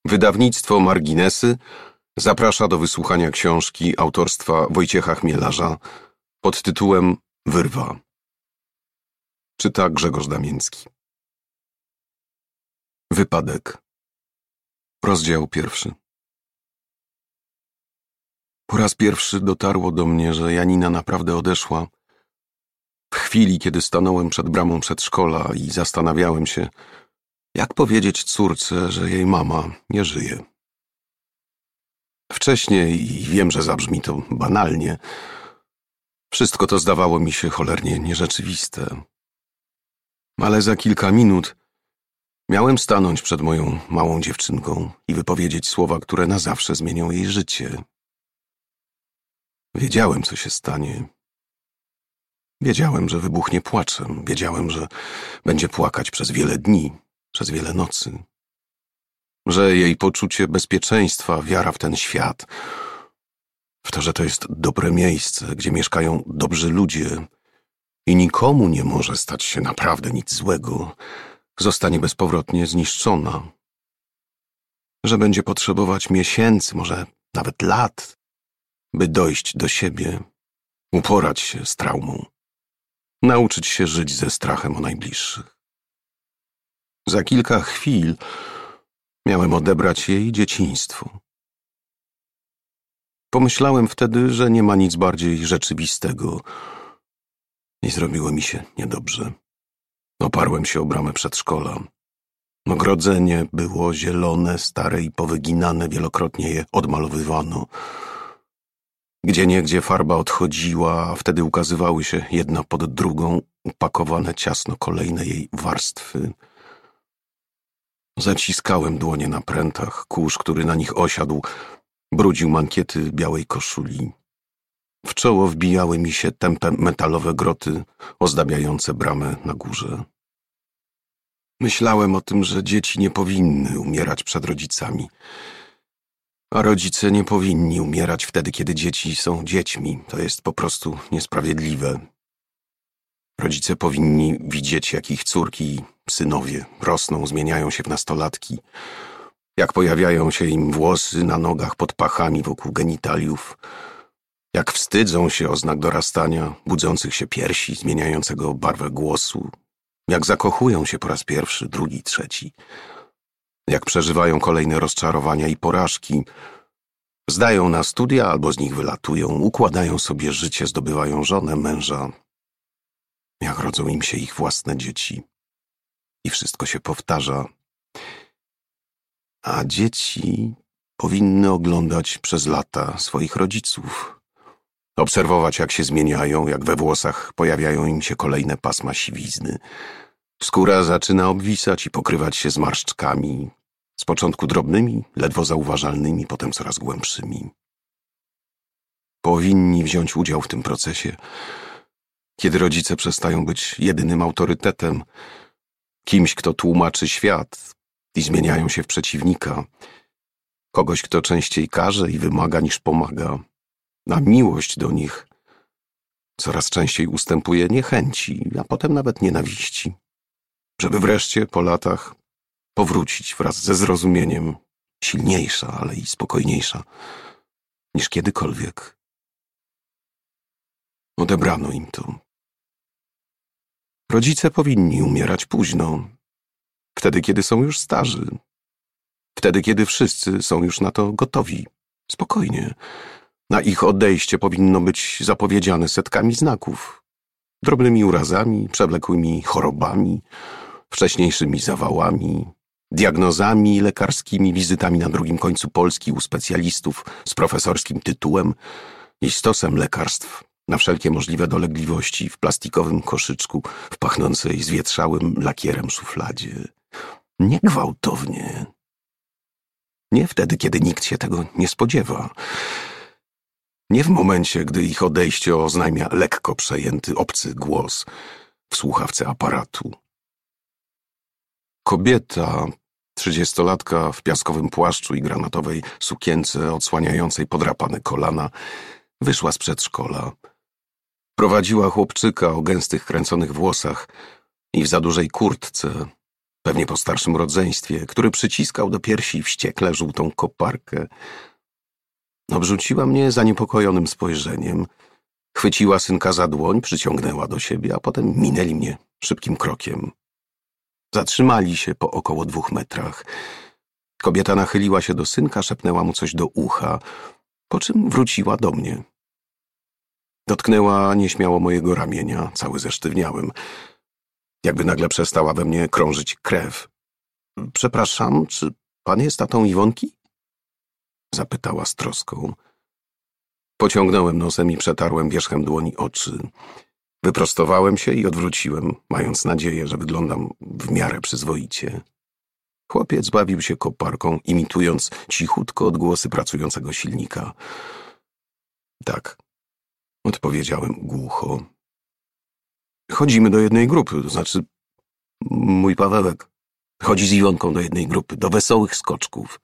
Wydawnictwo Marginesy zaprasza do wysłuchania książki autorstwa Wojciecha Chmielarza pod tytułem Wyrwa. Czyta Grzegorz Damiński. Wypadek. Rozdział 1. Po raz pierwszy dotarło do mnie, że Janina naprawdę odeszła. W chwili, kiedy stanąłem przed bramą przedszkola i zastanawiałem się, jak powiedzieć córce, że jej mama nie żyje. Wcześniej, i wiem, że zabrzmi to banalnie, wszystko to zdawało mi się cholernie nierzeczywiste. Ale za kilka minut miałem stanąć przed moją małą dziewczynką i wypowiedzieć słowa, które na zawsze zmienią jej życie. Wiedziałem, co się stanie. Wiedziałem, że wybuchnie płaczem. Wiedziałem, że będzie płakać przez wiele dni, przez wiele nocy. Że jej poczucie bezpieczeństwa, wiara w ten świat, w to, że to jest dobre miejsce, gdzie mieszkają dobrzy ludzie i nikomu nie może stać się naprawdę nic złego, zostanie bezpowrotnie zniszczona. Że będzie potrzebować miesięcy, może nawet lat, by dojść do siebie, uporać się z traumą, nauczyć się żyć ze strachem o najbliższych. Za kilka chwil miałem odebrać jej dzieciństwo. Pomyślałem wtedy, że nie ma nic bardziej rzeczywistego i zrobiło mi się niedobrze. Oparłem się o bramę przedszkola. Ogrodzenie było zielone, stare i powyginane, wielokrotnie je odmalowywano. Gdzieniegdzie farba odchodziła, a wtedy ukazywały się jedna pod drugą, upakowane ciasno kolejne jej warstwy. Zaciskałem dłonie na prętach, kurz, który na nich osiadł, brudził mankiety białej koszuli. W czoło wbijały mi się tępe metalowe groty ozdabiające bramę na górze. Myślałem o tym, że dzieci nie powinny umierać przed rodzicami, a rodzice nie powinni umierać wtedy, kiedy dzieci są dziećmi. To jest po prostu niesprawiedliwe. Rodzice powinni widzieć, jak ich córki i synowie rosną, zmieniają się w nastolatki, jak pojawiają się im włosy na nogach, pod pachami, wokół genitaliów, jak wstydzą się o znak dorastania, budzących się piersi, zmieniającego barwę głosu, jak zakochują się po raz pierwszy, drugi, trzeci, jak przeżywają kolejne rozczarowania i porażki, zdają na studia albo z nich wylatują, układają sobie życie, zdobywają żonę, męża, jak rodzą im się ich własne dzieci. I wszystko się powtarza. A dzieci powinny oglądać przez lata swoich rodziców. Obserwować, jak się zmieniają, jak we włosach pojawiają im się kolejne pasma siwizny. Skóra zaczyna obwisać i pokrywać się zmarszczkami, z początku drobnymi, ledwo zauważalnymi, potem coraz głębszymi. Powinni wziąć udział w tym procesie, kiedy rodzice przestają być jedynym autorytetem, kimś, kto tłumaczy świat i zmieniają się w przeciwnika, kogoś, kto częściej karze i wymaga niż pomaga, a miłość do nich coraz częściej ustępuje niechęci, a potem nawet nienawiści, żeby wreszcie po latach powrócić wraz ze zrozumieniem, silniejsza, ale i spokojniejsza niż kiedykolwiek. Odebrano im to. Rodzice powinni umierać późno, wtedy, kiedy są już starzy, wtedy, kiedy wszyscy są już na to gotowi, spokojnie. Na ich odejście powinno być zapowiedziane setkami znaków, drobnymi urazami, przewlekłymi chorobami, wcześniejszymi zawałami, diagnozami lekarskimi, wizytami na drugim końcu Polski u specjalistów z profesorskim tytułem i stosem lekarstw na wszelkie możliwe dolegliwości w plastikowym koszyczku w pachnącej zwietrzałym lakierem szufladzie. Nie gwałtownie. Nie wtedy, kiedy nikt się tego nie spodziewa. Nie w momencie, gdy ich odejście oznajmia lekko przejęty obcy głos w słuchawce aparatu. Kobieta, 30-latka w piaskowym płaszczu i granatowej sukience odsłaniającej podrapane kolana, wyszła z przedszkola. Prowadziła chłopczyka o gęstych, kręconych włosach i w za dużej kurtce, pewnie po starszym rodzeństwie, który przyciskał do piersi wściekle żółtą koparkę. Obrzuciła mnie zaniepokojonym spojrzeniem, chwyciła synka za dłoń, przyciągnęła do siebie, a potem minęli mnie szybkim krokiem. Zatrzymali się po około 2 metrach. Kobieta nachyliła się do synka, szepnęła mu coś do ucha, po czym wróciła do mnie. Dotknęła nieśmiało mojego ramienia, cały zesztywniałem. Jakby nagle przestała we mnie krążyć krew. Przepraszam, czy pan jest tatą Iwonki? Zapytała z troską. Pociągnąłem nosem i przetarłem wierzchem dłoni oczy. Wyprostowałem się i odwróciłem, mając nadzieję, że wyglądam w miarę przyzwoicie. Chłopiec bawił się koparką, imitując cichutko odgłosy pracującego silnika. Tak, odpowiedziałem głucho. Chodzimy do jednej grupy, to znaczy mój Pawełek chodzi z Iwonką do jednej grupy, do Wesołych Skoczków.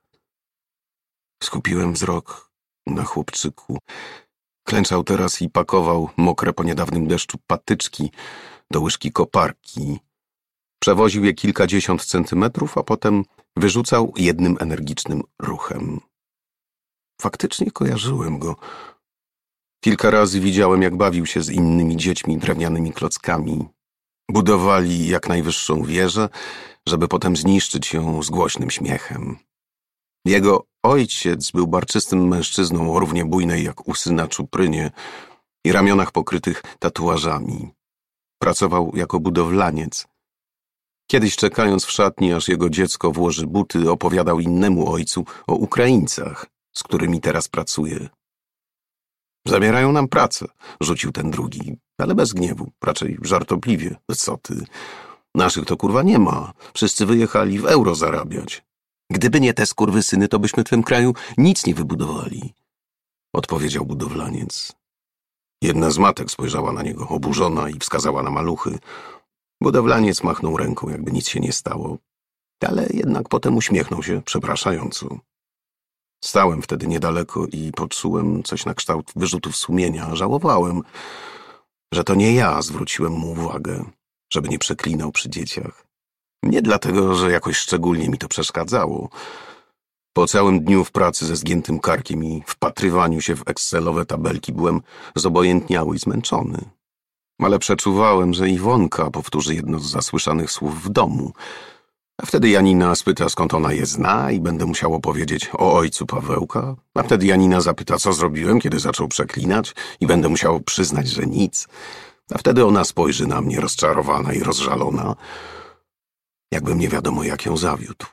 Skupiłem wzrok na chłopczyku. Klęczał teraz i pakował mokre po niedawnym deszczu patyczki do łyżki koparki. Przewoził je kilkadziesiąt centymetrów, a potem wyrzucał jednym energicznym ruchem. Faktycznie kojarzyłem go. Kilka razy widziałem, jak bawił się z innymi dziećmi drewnianymi klockami. Budowali jak najwyższą wieżę, żeby potem zniszczyć ją z głośnym śmiechem. Jego ojciec był barczystym mężczyzną o równie bujnej jak usy na czuprynie i ramionach pokrytych tatuażami. Pracował jako budowlaniec. Kiedyś, czekając w szatni, aż jego dziecko włoży buty, opowiadał innemu ojcu o Ukraińcach, z którymi teraz pracuje. Zabierają nam pracę, rzucił ten drugi, ale bez gniewu, raczej żartobliwie. Co ty? Naszych to kurwa nie ma. Wszyscy wyjechali w euro zarabiać. Gdyby nie te skurwysyny, to byśmy w tym kraju nic nie wybudowali, odpowiedział budowlaniec. Jedna z matek spojrzała na niego, oburzona, i wskazała na maluchy. Budowlaniec machnął ręką, jakby nic się nie stało, ale jednak potem uśmiechnął się przepraszająco. Stałem wtedy niedaleko i poczułem coś na kształt wyrzutów sumienia. Żałowałem, że to nie ja zwróciłem mu uwagę, żeby nie przeklinał przy dzieciach. Nie dlatego, że jakoś szczególnie mi to przeszkadzało. Po całym dniu w pracy ze zgiętym karkiem i wpatrywaniu się w Excelowe tabelki byłem zobojętniały i zmęczony. Ale przeczuwałem, że Iwonka powtórzy jedno z zasłyszanych słów w domu. A wtedy Janina spyta, skąd ona je zna, i będę musiał opowiedzieć o ojcu Pawełka. A wtedy Janina zapyta, co zrobiłem, kiedy zaczął przeklinać, i będę musiał przyznać, że nic. A wtedy ona spojrzy na mnie rozczarowana i rozżalona, jakbym nie wiadomo jak ją zawiódł.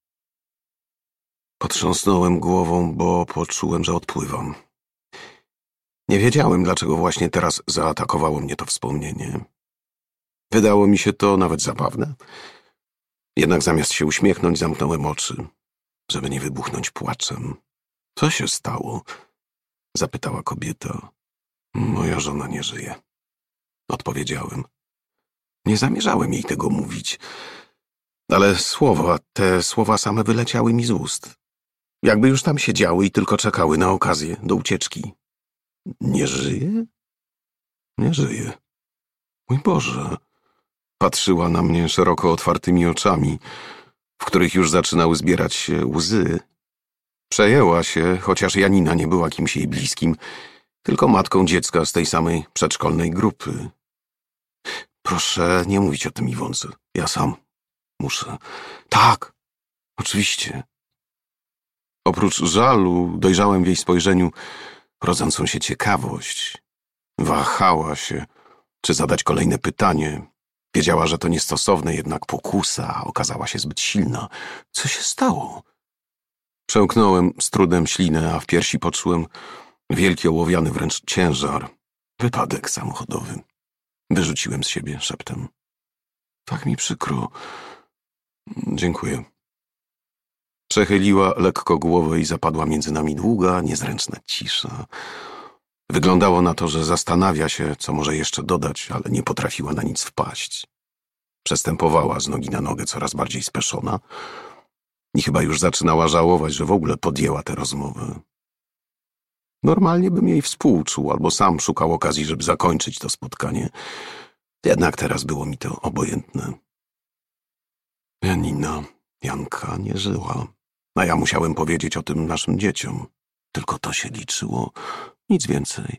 Potrząsnąłem głową, bo poczułem, że odpływam. Nie wiedziałem, dlaczego właśnie teraz zaatakowało mnie to wspomnienie. Wydało mi się to nawet zabawne. Jednak zamiast się uśmiechnąć, zamknąłem oczy, żeby nie wybuchnąć płaczem. Co się stało? Zapytała kobieta. Moja żona nie żyje, odpowiedziałem. Nie zamierzałem jej tego mówić, ale te słowa same wyleciały mi z ust. Jakby już tam siedziały i tylko czekały na okazję do ucieczki. Nie żyje? Nie żyje. Mój Boże. Patrzyła na mnie szeroko otwartymi oczami, w których już zaczynały zbierać się łzy. Przejęła się, chociaż Janina nie była kimś jej bliskim, tylko matką dziecka z tej samej przedszkolnej grupy. Proszę nie mówić o tym Iwonce. Ja sam muszę. Tak, oczywiście. Oprócz żalu dojrzałem w jej spojrzeniu rodzącą się ciekawość. Wahała się, czy zadać kolejne pytanie. Wiedziała, że to niestosowne, jednak pokusa okazała się zbyt silna. Co się stało? Przełknąłem z trudem ślinę, a w piersi poczułem wielki ołowiany wręcz ciężar. Wypadek samochodowy. Wyrzuciłem z siebie szeptem. Tak mi przykro. Dziękuję. Przechyliła lekko głowę i zapadła między nami długa, niezręczna cisza. Wyglądało na to, że zastanawia się, co może jeszcze dodać, ale nie potrafiła na nic wpaść. Przestępowała z nogi na nogę coraz bardziej speszona i chyba już zaczynała żałować, że w ogóle podjęła tę rozmowę. Normalnie bym jej współczuł albo sam szukał okazji, żeby zakończyć to spotkanie. Jednak teraz było mi to obojętne. Janina, Janka nie żyła, a ja musiałem powiedzieć o tym naszym dzieciom. Tylko to się liczyło, nic więcej.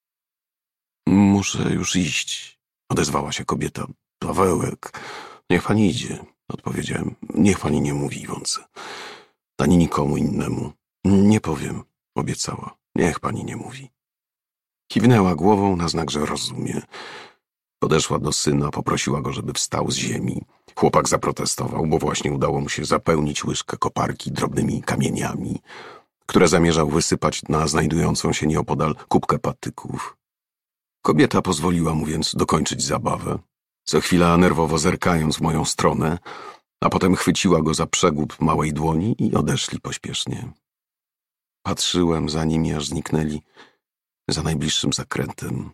Muszę już iść, odezwała się kobieta. Pawełek, niech pani idzie, odpowiedziałem. Niech pani nie mówi Iwonce, ani nikomu innemu. Nie powiem, obiecała. Niech pani nie mówi. Kiwnęła głową na znak, że rozumie. Podeszła do syna, poprosiła go, żeby wstał z ziemi. Chłopak zaprotestował, bo właśnie udało mu się zapełnić łyżkę koparki drobnymi kamieniami, które zamierzał wysypać na znajdującą się nieopodal kubkę patyków. Kobieta pozwoliła mu więc dokończyć zabawę, co chwila nerwowo zerkając w moją stronę, a potem chwyciła go za przegub małej dłoni i odeszli pośpiesznie. Patrzyłem za nimi, aż zniknęli za najbliższym zakrętem.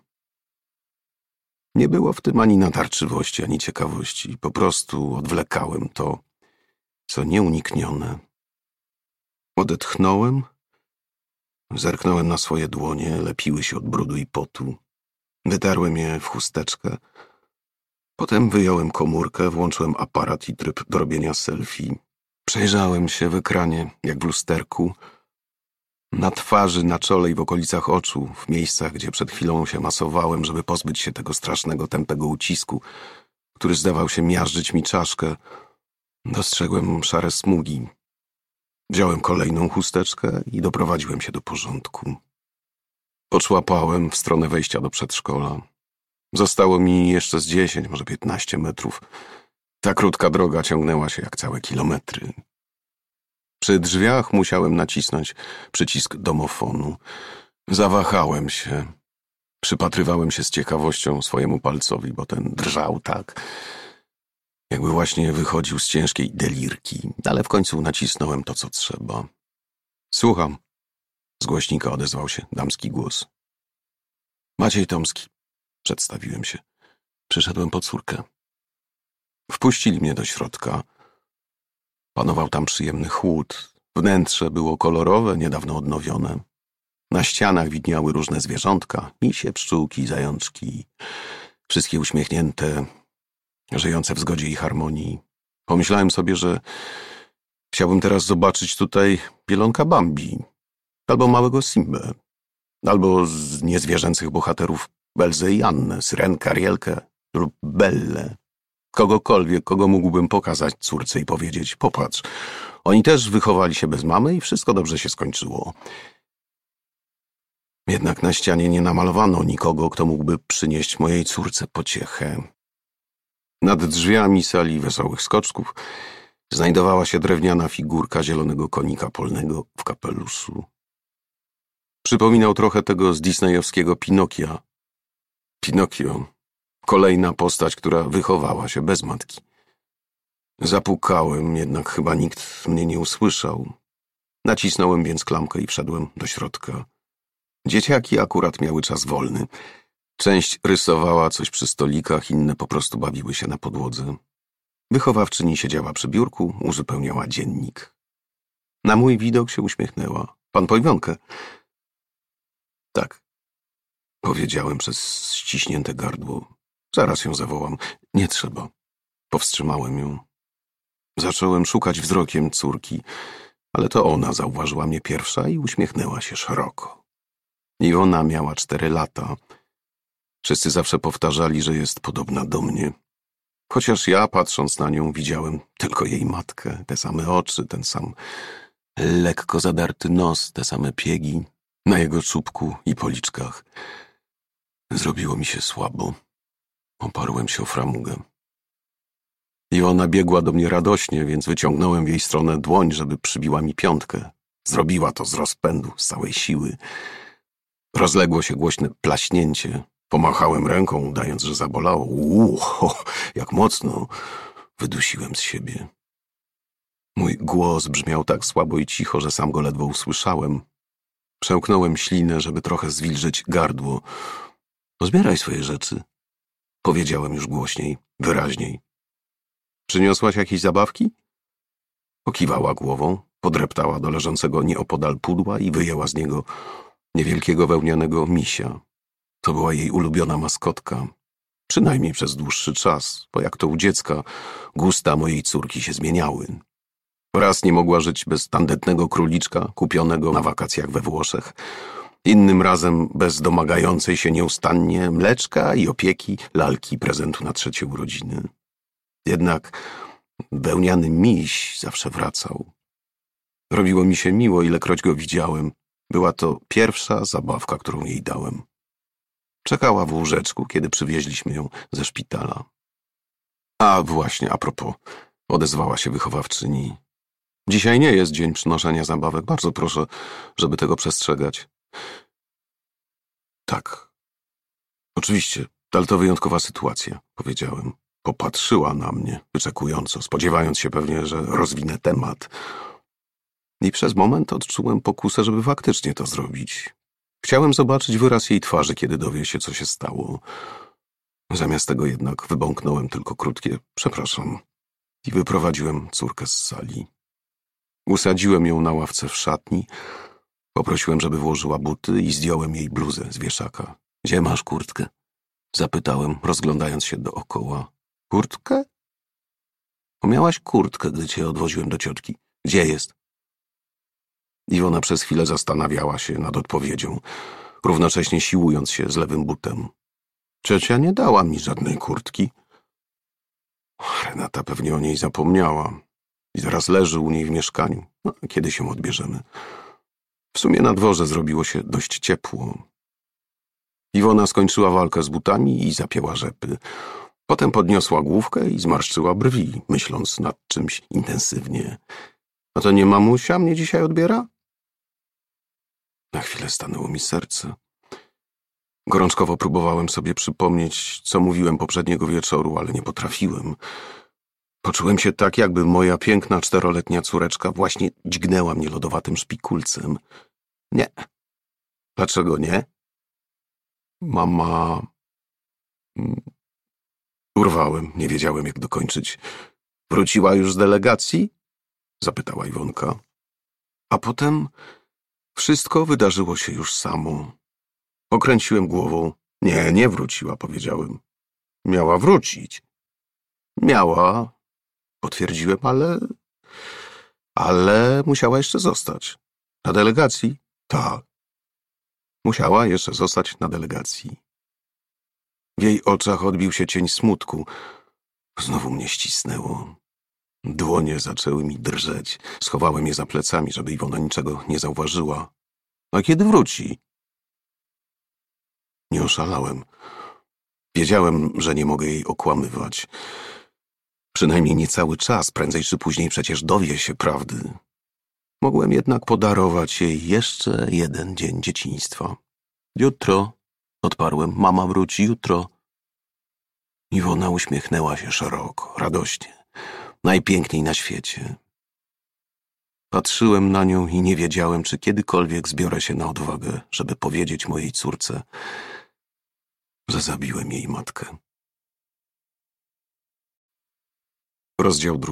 Nie było w tym ani natarczywości, ani ciekawości. Po prostu odwlekałem to, co nieuniknione. Odetchnąłem, zerknąłem na swoje dłonie, lepiły się od brudu i potu. Wytarłem je w chusteczkę. Potem wyjąłem komórkę, włączyłem aparat i tryb do robienia selfie. Przejrzałem się w ekranie, jak w lusterku. Na twarzy, na czole i w okolicach oczu, w miejscach, gdzie przed chwilą się masowałem, żeby pozbyć się tego strasznego, tępego ucisku, który zdawał się miażdżyć mi czaszkę, dostrzegłem szare smugi. Wziąłem kolejną chusteczkę i doprowadziłem się do porządku. Poczłapałem w stronę wejścia do przedszkola. Zostało mi jeszcze z 10, może 15 metrów. Ta krótka droga ciągnęła się jak całe kilometry. Przy drzwiach musiałem nacisnąć przycisk domofonu. Zawahałem się. Przypatrywałem się z ciekawością swojemu palcowi, bo ten drżał tak, jakby właśnie wychodził z ciężkiej delirki, ale w końcu nacisnąłem to, co trzeba. Słucham. Z głośnika odezwał się damski głos. Maciej Tomski. Przedstawiłem się. Przyszedłem po córkę. Wpuścili mnie do środka. Panował tam przyjemny chłód. Wnętrze było kolorowe, niedawno odnowione. Na ścianach widniały różne zwierzątka, misie, pszczółki, zajączki. Wszystkie uśmiechnięte, żyjące w zgodzie i harmonii. Pomyślałem sobie, że chciałbym teraz zobaczyć tutaj Bielonka Bambi, albo małego Simbę, albo z niezwierzęcych bohaterów Belzę i Annę, Syrenkę, Arielkę lub Bellę. Kogokolwiek, kogo mógłbym pokazać córce i powiedzieć, popatrz, oni też wychowali się bez mamy i wszystko dobrze się skończyło. Jednak na ścianie nie namalowano nikogo, kto mógłby przynieść mojej córce pociechę. Nad drzwiami sali wesołych skoczków znajdowała się drewniana figurka zielonego konika polnego w kapeluszu. Przypominał trochę tego z disneyowskiego Pinokia. Pinokio, kolejna postać, która wychowała się bez matki. Zapukałem, jednak chyba nikt mnie nie usłyszał. Nacisnąłem więc klamkę i wszedłem do środka. Dzieciaki akurat miały czas wolny. Część rysowała coś przy stolikach, inne po prostu bawiły się na podłodze. Wychowawczyni siedziała przy biurku, uzupełniała dziennik. Na mój widok się uśmiechnęła. Pan po Iwonkę? Tak, powiedziałem przez ściśnięte gardło. Zaraz ją zawołam. Nie trzeba. Powstrzymałem ją. Zacząłem szukać wzrokiem córki, ale to ona zauważyła mnie pierwsza i uśmiechnęła się szeroko. Iwona miała 4 lata. Wszyscy zawsze powtarzali, że jest podobna do mnie. Chociaż ja, patrząc na nią, widziałem tylko jej matkę, te same oczy, ten sam lekko zadarty nos, te same piegi na jego czubku i policzkach. Zrobiło mi się słabo. Oparłem się o framugę. Iwona biegła do mnie radośnie, więc wyciągnąłem w jej stronę dłoń, żeby przybiła mi piątkę. Zrobiła to z rozpędu, z całej siły. Rozległo się głośne plaśnięcie. Pomachałem ręką, udając, że zabolało. Jak mocno wydusiłem z siebie. Mój głos brzmiał tak słabo i cicho, że sam go ledwo usłyszałem. Przełknąłem ślinę, żeby trochę zwilżyć gardło. Pozbieraj swoje rzeczy. Powiedziałem już głośniej, wyraźniej. Przyniosłaś jakieś zabawki? Pokiwała głową, podreptała do leżącego nieopodal pudła i wyjęła z niego niewielkiego wełnianego misia. To była jej ulubiona maskotka. Przynajmniej przez dłuższy czas, bo jak to u dziecka, gusta mojej córki się zmieniały. Raz nie mogła żyć bez tandetnego króliczka kupionego na wakacjach we Włoszech. Innym razem bez domagającej się nieustannie mleczka i opieki lalki prezentu na 3. urodziny. Jednak wełniany miś zawsze wracał. Robiło mi się miło, ilekroć go widziałem. Była to pierwsza zabawka, którą jej dałem. Czekała w łóżeczku, kiedy przywieźliśmy ją ze szpitala. A właśnie, a propos, odezwała się wychowawczyni. Dzisiaj nie jest dzień przynoszenia zabawek. Bardzo proszę, żeby tego przestrzegać. Tak. Oczywiście, ale to wyjątkowa sytuacja, powiedziałem. Popatrzyła na mnie wyczekująco, spodziewając się pewnie, że rozwinę temat. I przez moment odczułem pokusę, żeby faktycznie to zrobić. Chciałem zobaczyć wyraz jej twarzy, kiedy dowie się, co się stało. Zamiast tego jednak wybąknąłem tylko krótkie przepraszam i wyprowadziłem córkę z sali. Usadziłem ją na ławce w szatni, poprosiłem, żeby włożyła buty i zdjąłem jej bluzę z wieszaka. Gdzie masz kurtkę? Zapytałem, rozglądając się dookoła. Kurtkę? Miałaś kurtkę, gdy cię odwoziłem do ciotki. Gdzie jest? Iwona przez chwilę zastanawiała się nad odpowiedzią, równocześnie siłując się z lewym butem. Ciocia nie dała mi żadnej kurtki. Renata pewnie o niej zapomniała i zaraz leży u niej w mieszkaniu. Kiedy się odbierzemy? W sumie na dworze zrobiło się dość ciepło. Iwona skończyła walkę z butami i zapięła rzepy. Potem podniosła główkę i zmarszczyła brwi, myśląc nad czymś intensywnie. A to nie mamusia mnie dzisiaj odbiera? Na chwilę stanęło mi serce. Gorączkowo próbowałem sobie przypomnieć, co mówiłem poprzedniego wieczoru, ale nie potrafiłem. Poczułem się tak, jakby moja piękna 4-letnia córeczka właśnie dźgnęła mnie lodowatym szpikulcem. Nie. Dlaczego nie? Mama... Urwałem, nie wiedziałem, jak dokończyć. Wróciła już z delegacji? Zapytała Iwonka. A potem wszystko wydarzyło się już samo. Okręciłem głową. Nie wróciła, powiedziałem. Miała wrócić. Miała, potwierdziłem, ale musiała jeszcze zostać. Na delegacji? Tak. Musiała jeszcze zostać na delegacji. W jej oczach odbił się cień smutku. Znowu mnie ścisnęło. Dłonie zaczęły mi drżeć. Schowałem je za plecami, żeby Iwona niczego nie zauważyła. A kiedy wróci? Nie oszalałem. Wiedziałem, że nie mogę jej okłamywać. Przynajmniej nie cały czas, prędzej czy później przecież dowie się prawdy. Mogłem jednak podarować jej jeszcze jeden dzień dzieciństwa. Jutro, odparłem, mama wróci jutro. Iwona uśmiechnęła się szeroko, radośnie, najpiękniej na świecie. Patrzyłem na nią i nie wiedziałem, czy kiedykolwiek zbiorę się na odwagę, żeby powiedzieć mojej córce, że zabiłem jej matkę. Rozdział 2.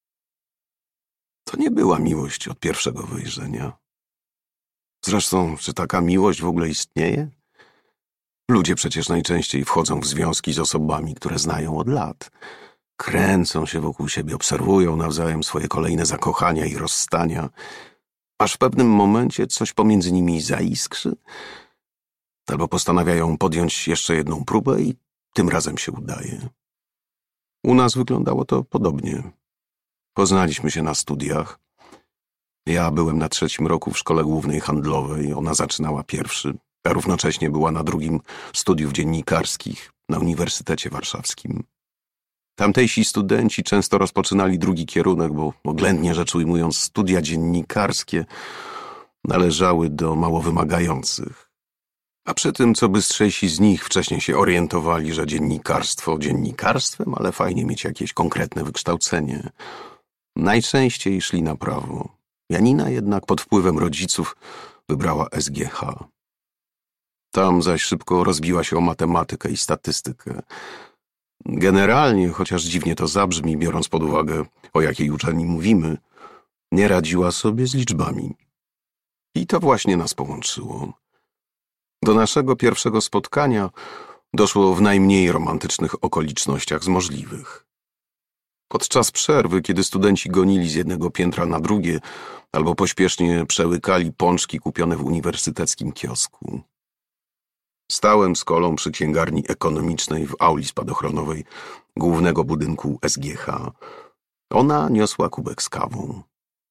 To nie była miłość od pierwszego wejrzenia. Zresztą, czy taka miłość w ogóle istnieje? Ludzie przecież najczęściej wchodzą w związki z osobami, które znają od lat. Kręcą się wokół siebie, obserwują nawzajem swoje kolejne zakochania i rozstania, aż w pewnym momencie coś pomiędzy nimi zaiskrzy, albo postanawiają podjąć jeszcze jedną próbę i tym razem się udaje. U nas wyglądało to podobnie. Poznaliśmy się na studiach. Ja byłem na 3. roku w szkole głównej handlowej, ona zaczynała 1, a równocześnie była na 2. studiów dziennikarskich na Uniwersytecie Warszawskim. Tamtejsi studenci często rozpoczynali 2. kierunek, bo oględnie rzecz ujmując studia dziennikarskie należały do mało wymagających. A przy tym, co bystrzejsi z nich wcześniej się orientowali, że dziennikarstwo dziennikarstwem, ale fajnie mieć jakieś konkretne wykształcenie. Najczęściej szli na prawo. Janina jednak pod wpływem rodziców wybrała SGH. Tam zaś szybko rozbiła się o matematykę i statystykę. Generalnie, chociaż dziwnie to zabrzmi, biorąc pod uwagę, o jakiej uczelni mówimy, nie radziła sobie z liczbami. I to właśnie nas połączyło. Do naszego pierwszego spotkania Doszło w najmniej romantycznych okolicznościach z możliwych. Podczas przerwy, kiedy studenci gonili z jednego piętra na drugie albo pośpiesznie przełykali pączki kupione w uniwersyteckim kiosku. Stałem z Kolą przy księgarni ekonomicznej w auli spadochronowej głównego budynku SGH. Ona niosła kubek z kawą.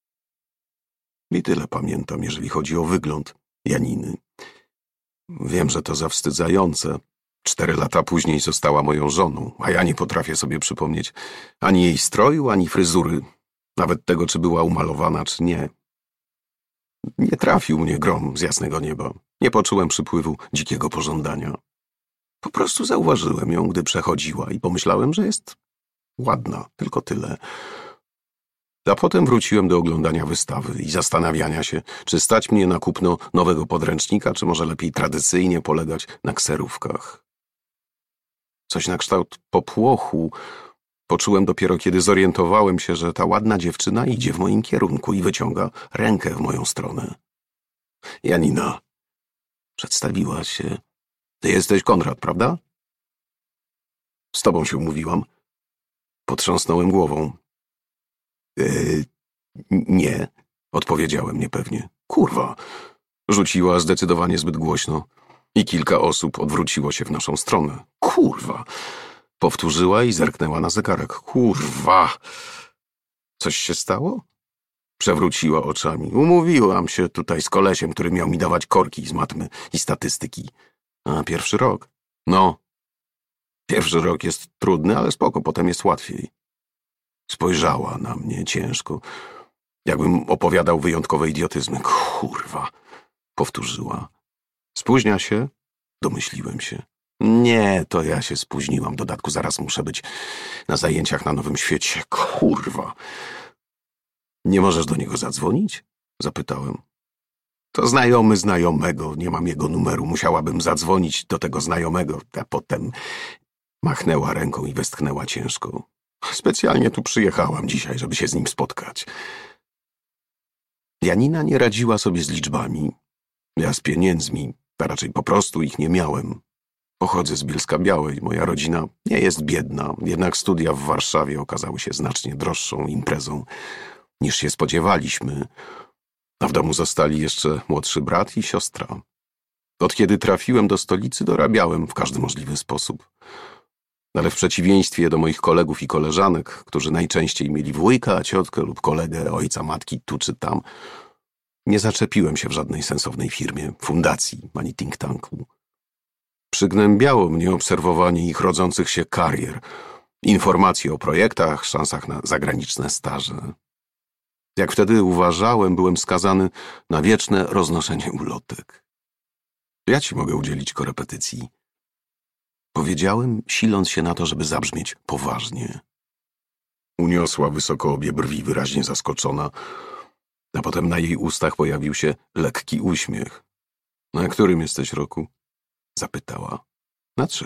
I tyle pamiętam, jeżeli chodzi o wygląd Janiny. Wiem, że to zawstydzające. 4 lata później została moją żoną, a ja nie potrafię sobie przypomnieć ani jej stroju, ani fryzury, nawet tego, czy była umalowana, czy nie. Nie trafił mnie grom z jasnego nieba. Nie poczułem przypływu dzikiego pożądania. Po prostu zauważyłem ją, gdy przechodziła i pomyślałem, że jest ładna, tylko tyle. A potem wróciłem do oglądania wystawy i zastanawiania się, czy stać mnie na kupno nowego podręcznika, czy może lepiej tradycyjnie polegać na kserówkach. Coś na kształt popłochu poczułem dopiero, kiedy zorientowałem się, że ta ładna dziewczyna idzie w moim kierunku i wyciąga rękę w moją stronę. Janina, przedstawiła się. Ty jesteś Konrad, prawda? Z tobą się umówiłam. Potrząsnąłem głową. Nie, odpowiedziałem niepewnie. Kurwa, rzuciła zdecydowanie zbyt głośno i kilka osób odwróciło się w naszą stronę. Kurwa, powtórzyła i zerknęła na zegarek. Kurwa, coś się stało? Przewróciła oczami. Umówiłam się tutaj z kolesiem, który miał mi dawać korki z matmy i statystyki. A pierwszy rok? No, pierwszy rok jest trudny, ale spoko, potem jest łatwiej. Spojrzała na mnie ciężko, jakbym opowiadał wyjątkowe idiotyzmy. Kurwa, powtórzyła. Spóźnia się? Domyśliłem się. Nie, to ja się spóźniłam. W dodatku zaraz muszę być na zajęciach na Nowym Świecie. Kurwa. Nie możesz do niego zadzwonić? Zapytałem. To znajomy znajomego. Nie mam jego numeru. Musiałabym zadzwonić do tego znajomego. A potem machnęła ręką i westchnęła ciężko. Specjalnie tu przyjechałam dzisiaj, żeby się z nim spotkać. Janina nie radziła sobie z liczbami. Ja z pieniędzmi, a raczej po prostu ich nie miałem. Pochodzę z Bielska-Białej, moja rodzina nie jest biedna, jednak studia w Warszawie okazały się znacznie droższą imprezą, niż się spodziewaliśmy, a w domu zostali jeszcze młodszy brat i siostra. Od kiedy trafiłem do stolicy, dorabiałem w każdy możliwy sposób. Ale w przeciwieństwie do moich kolegów i koleżanek, którzy najczęściej mieli wujka, ciotkę lub kolegę, ojca, matki tu czy tam, nie zaczepiłem się w żadnej sensownej firmie, fundacji ani think tanku. Przygnębiało mnie obserwowanie ich rodzących się karier, informacje o projektach, szansach na zagraniczne staże. Jak wtedy uważałem, byłem skazany na wieczne roznoszenie ulotek. Ja ci mogę udzielić korepetycji. Powiedziałem, siląc się na to, żeby zabrzmieć poważnie. Uniosła wysoko obie brwi, wyraźnie zaskoczona, a potem na jej ustach pojawił się lekki uśmiech. Na którym jesteś roku? Zapytała. Na 3.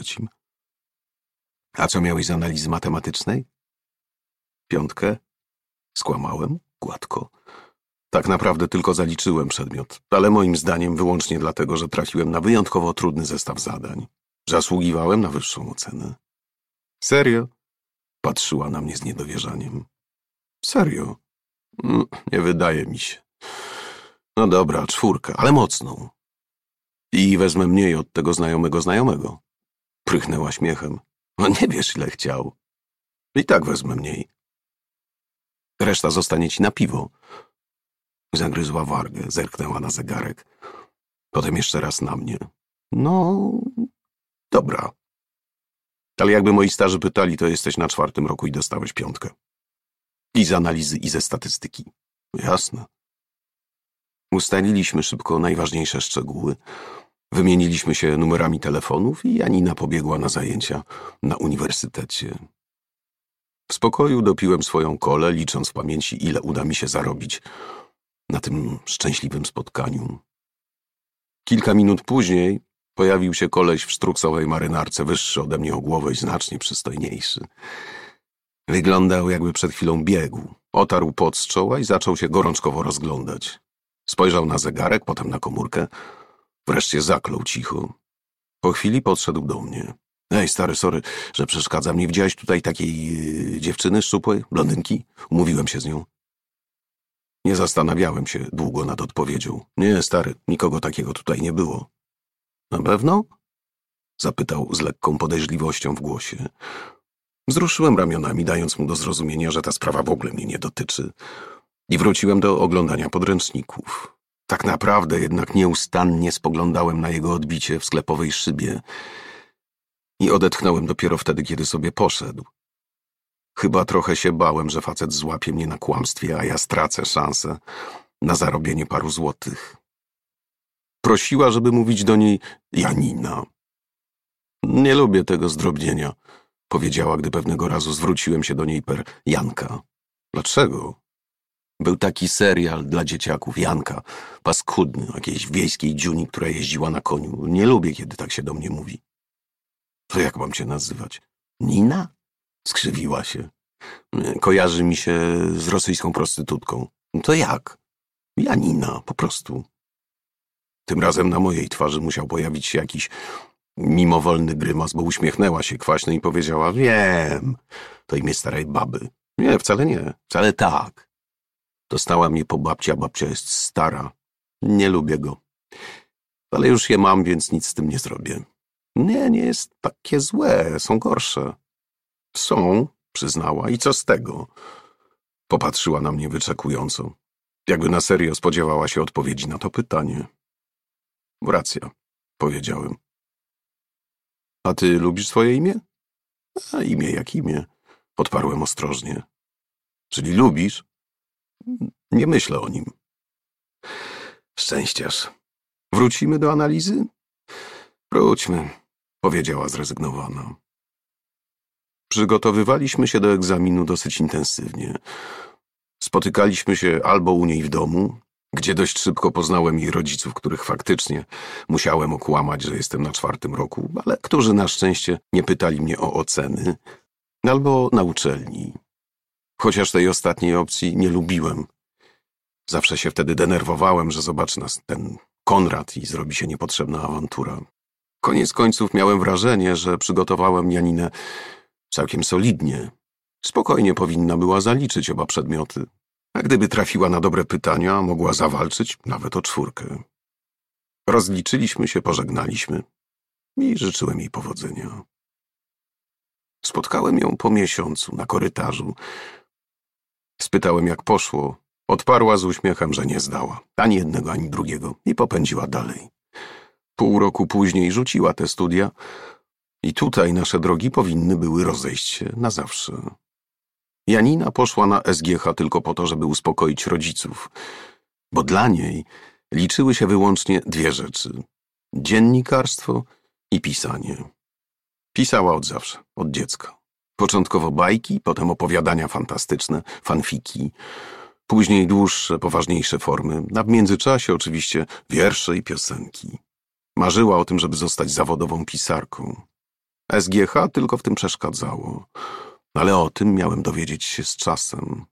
A co miałeś z analizy matematycznej? 5. Skłamałem gładko. Tak naprawdę tylko zaliczyłem przedmiot, ale moim zdaniem wyłącznie dlatego, że trafiłem na wyjątkowo trudny zestaw zadań. Zasługiwałem na wyższą ocenę. Serio? Patrzyła na mnie z niedowierzaniem. Serio? Nie wydaje mi się. No dobra, 4, ale mocną. I wezmę mniej od tego znajomego. Prychnęła śmiechem. No nie wiesz, ile chciał. I tak wezmę mniej. Reszta zostanie ci na piwo. Zagryzła wargę, zerknęła na zegarek. Potem jeszcze raz na mnie. No, dobra. Ale jakby moi starzy pytali, to jesteś na 4. roku i dostałeś 5. I z analizy, i ze statystyki. Jasne. Ustaliliśmy szybko najważniejsze szczegóły. Wymieniliśmy się numerami telefonów i Janina pobiegła na zajęcia na uniwersytecie. W spokoju dopiłem swoją kolę, licząc w pamięci, ile uda mi się zarobić na tym szczęśliwym spotkaniu. Kilka minut później pojawił się koleś w sztruksowej marynarce, wyższy ode mnie o głowę i znacznie przystojniejszy. Wyglądał, jakby przed chwilą biegł. Otarł pot z czoła i zaczął się gorączkowo rozglądać. Spojrzał na zegarek, potem na komórkę. Wreszcie zaklął cicho. Po chwili podszedł do mnie. Ej, stary, sorry, że przeszkadzam. Nie widziałeś tutaj takiej dziewczyny szczupłej, blondynki? Umówiłem się z nią. Nie zastanawiałem się długo nad odpowiedzią. Nie, stary, nikogo takiego tutaj nie było. Na pewno? Zapytał z lekką podejrzliwością w głosie. Wzruszyłem ramionami, dając mu do zrozumienia, że ta sprawa w ogóle mnie nie dotyczy. I wróciłem do oglądania podręczników. Tak naprawdę jednak nieustannie spoglądałem na jego odbicie w sklepowej szybie i odetchnąłem dopiero wtedy, kiedy sobie poszedł. Chyba trochę się bałem, że facet złapie mnie na kłamstwie, a ja stracę szansę na zarobienie paru złotych. Prosiła, żeby mówić do niej Janina. Nie lubię tego zdrobnienia, powiedziała, gdy pewnego razu zwróciłem się do niej per Janka. Dlaczego? Był taki serial dla dzieciaków, Janka, paskudny, jakiejś wiejskiej dziuni, która jeździła na koniu. Nie lubię, kiedy tak się do mnie mówi. To jak mam cię nazywać? Nina? Skrzywiła się. Kojarzy mi się z rosyjską prostytutką. To jak? Janina, po prostu. Tym razem na mojej twarzy musiał pojawić się jakiś mimowolny grymas, bo uśmiechnęła się kwaśno i powiedziała: wiem, to imię starej baby. Nie, wcale tak. Dostała mnie po babci, a babcia jest stara. Nie lubię go. Ale już je mam, więc nic z tym nie zrobię. Nie jest takie złe, są gorsze. Są, przyznała, i co z tego? Popatrzyła na mnie wyczekująco. Jakby na serio spodziewała się odpowiedzi na to pytanie. Racja, powiedziałem. A ty lubisz swoje imię? A imię jak imię, odparłem ostrożnie. Czyli lubisz? Nie myślę o nim. Szczęściarz. Wrócimy do analizy? Wróćmy, powiedziała zrezygnowana. Przygotowywaliśmy się do egzaminu dosyć intensywnie. Spotykaliśmy się albo u niej w domu, gdzie dość szybko poznałem jej rodziców, których faktycznie musiałem okłamać, że jestem na 4. roku, ale którzy na szczęście nie pytali mnie o oceny, albo na uczelni. Chociaż tej ostatniej opcji nie lubiłem. Zawsze się wtedy denerwowałem, że zobaczy nas ten Konrad i zrobi się niepotrzebna awantura. Koniec końców miałem wrażenie, że przygotowałem Janinę całkiem solidnie. Spokojnie powinna była zaliczyć oba przedmioty, a gdyby trafiła na dobre pytania, mogła zawalczyć nawet o 4. Rozliczyliśmy się, pożegnaliśmy i życzyłem jej powodzenia. Spotkałem ją po miesiącu na korytarzu. Spytałem, jak poszło. Odparła z uśmiechem, że nie zdała. Ani jednego, ani drugiego. I popędziła dalej. Pół roku później rzuciła te studia i tutaj nasze drogi powinny były rozejść się na zawsze. Janina poszła na SGH tylko po to, żeby uspokoić rodziców, bo dla niej liczyły się wyłącznie 2 rzeczy: dziennikarstwo i pisanie. Pisała od zawsze, od dziecka. Początkowo bajki, potem opowiadania fantastyczne, fanfiki, później dłuższe, poważniejsze formy, a w międzyczasie oczywiście wiersze i piosenki. Marzyła o tym, żeby zostać zawodową pisarką. SGH tylko w tym przeszkadzało, ale o tym miałem dowiedzieć się z czasem.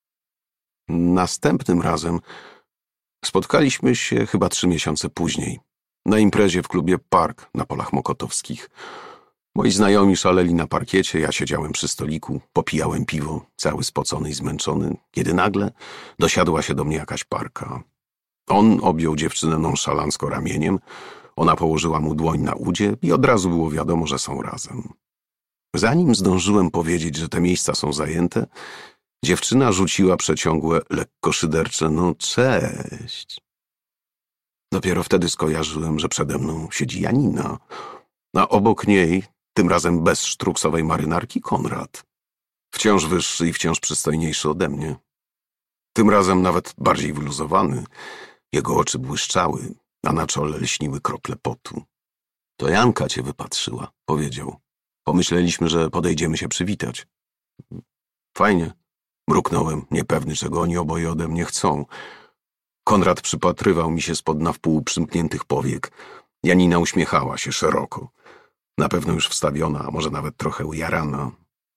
Następnym razem spotkaliśmy się chyba 3 miesiące później, na imprezie w klubie Park na Polach Mokotowskich. Moi znajomi szaleli na parkiecie, ja siedziałem przy stoliku, popijałem piwo, cały spocony i zmęczony, kiedy nagle dosiadła się do mnie jakaś parka. On objął dziewczynę nonszalancko ramieniem, ona położyła mu dłoń na udzie i od razu było wiadomo, że są razem. Zanim zdążyłem powiedzieć, że te miejsca są zajęte, dziewczyna rzuciła przeciągłe, lekko szydercze: no cześć. Dopiero wtedy skojarzyłem, że przede mną siedzi Janina, a obok niej, tym razem bez sztruksowej marynarki, Konrad. Wciąż wyższy i wciąż przystojniejszy ode mnie. Tym razem nawet bardziej wyluzowany. Jego oczy błyszczały, a na czole lśniły krople potu. To Janka cię wypatrzyła, powiedział. Pomyśleliśmy, że podejdziemy się przywitać. Fajnie, mruknąłem, niepewny, czego oni oboje ode mnie chcą. Konrad przypatrywał mi się spod na wpół przymkniętych powiek. Janina uśmiechała się szeroko. Na pewno już wstawiona, a może nawet trochę ujarana.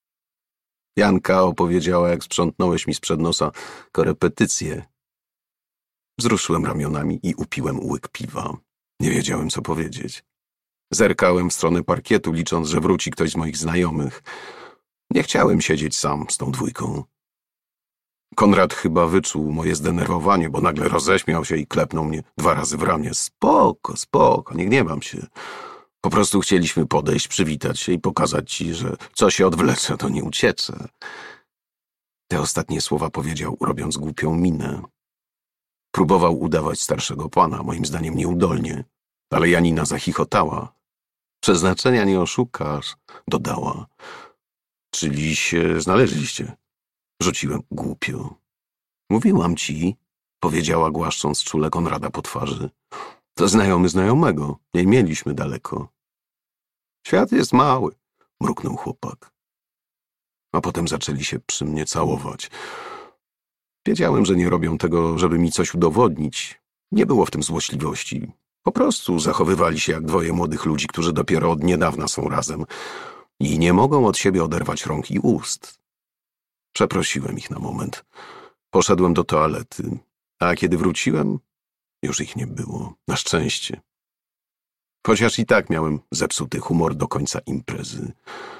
Janka opowiedziała, jak sprzątnąłeś mi sprzed nosa korepetycje. Wzruszyłem ramionami i upiłem łyk piwa. Nie wiedziałem, co powiedzieć. Zerkałem w stronę parkietu, licząc, że wróci ktoś z moich znajomych. Nie chciałem siedzieć sam z tą dwójką. Konrad chyba wyczuł moje zdenerwowanie, bo nagle roześmiał się i klepnął mnie 2 razy w ramię. Spoko, nie gniewam się. Po prostu chcieliśmy podejść, przywitać się i pokazać ci, że co się odwlecze, to nie uciecze. Te ostatnie słowa powiedział, robiąc głupią minę. Próbował udawać starszego pana, moim zdaniem nieudolnie, ale Janina zachichotała. Przeznaczenia nie oszukasz, dodała. Czyli się znaleźliście? Rzuciłem głupio. Mówiłam ci, powiedziała, głaszcząc czule Konrada po twarzy. To znajomy znajomego, nie mieliśmy daleko. Świat jest mały, mruknął chłopak. A potem zaczęli się przy mnie całować. Wiedziałem, że nie robią tego, żeby mi coś udowodnić. Nie było w tym złośliwości. Po prostu zachowywali się jak 2 młodych ludzi, którzy dopiero od niedawna są razem i nie mogą od siebie oderwać rąk i ust. Przeprosiłem ich na moment. Poszedłem do toalety, a kiedy wróciłem, już ich nie było. Na szczęście. Chociaż i tak miałem zepsuty humor do końca imprezy.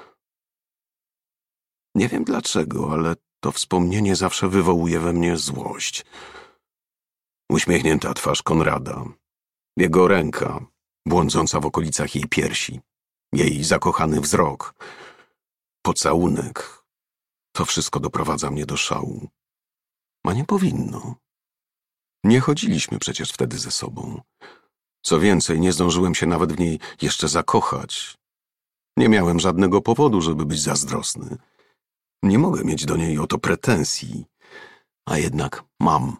Nie wiem dlaczego, ale to wspomnienie zawsze wywołuje we mnie złość. Uśmiechnięta twarz Konrada. Jego ręka, błądząca w okolicach jej piersi. Jej zakochany wzrok. Pocałunek. To wszystko doprowadza mnie do szału. A nie powinno. Nie chodziliśmy przecież wtedy ze sobą. Co więcej, nie zdążyłem się nawet w niej jeszcze zakochać. Nie miałem żadnego powodu, żeby być zazdrosny. Nie mogę mieć do niej o to pretensji, a jednak mam.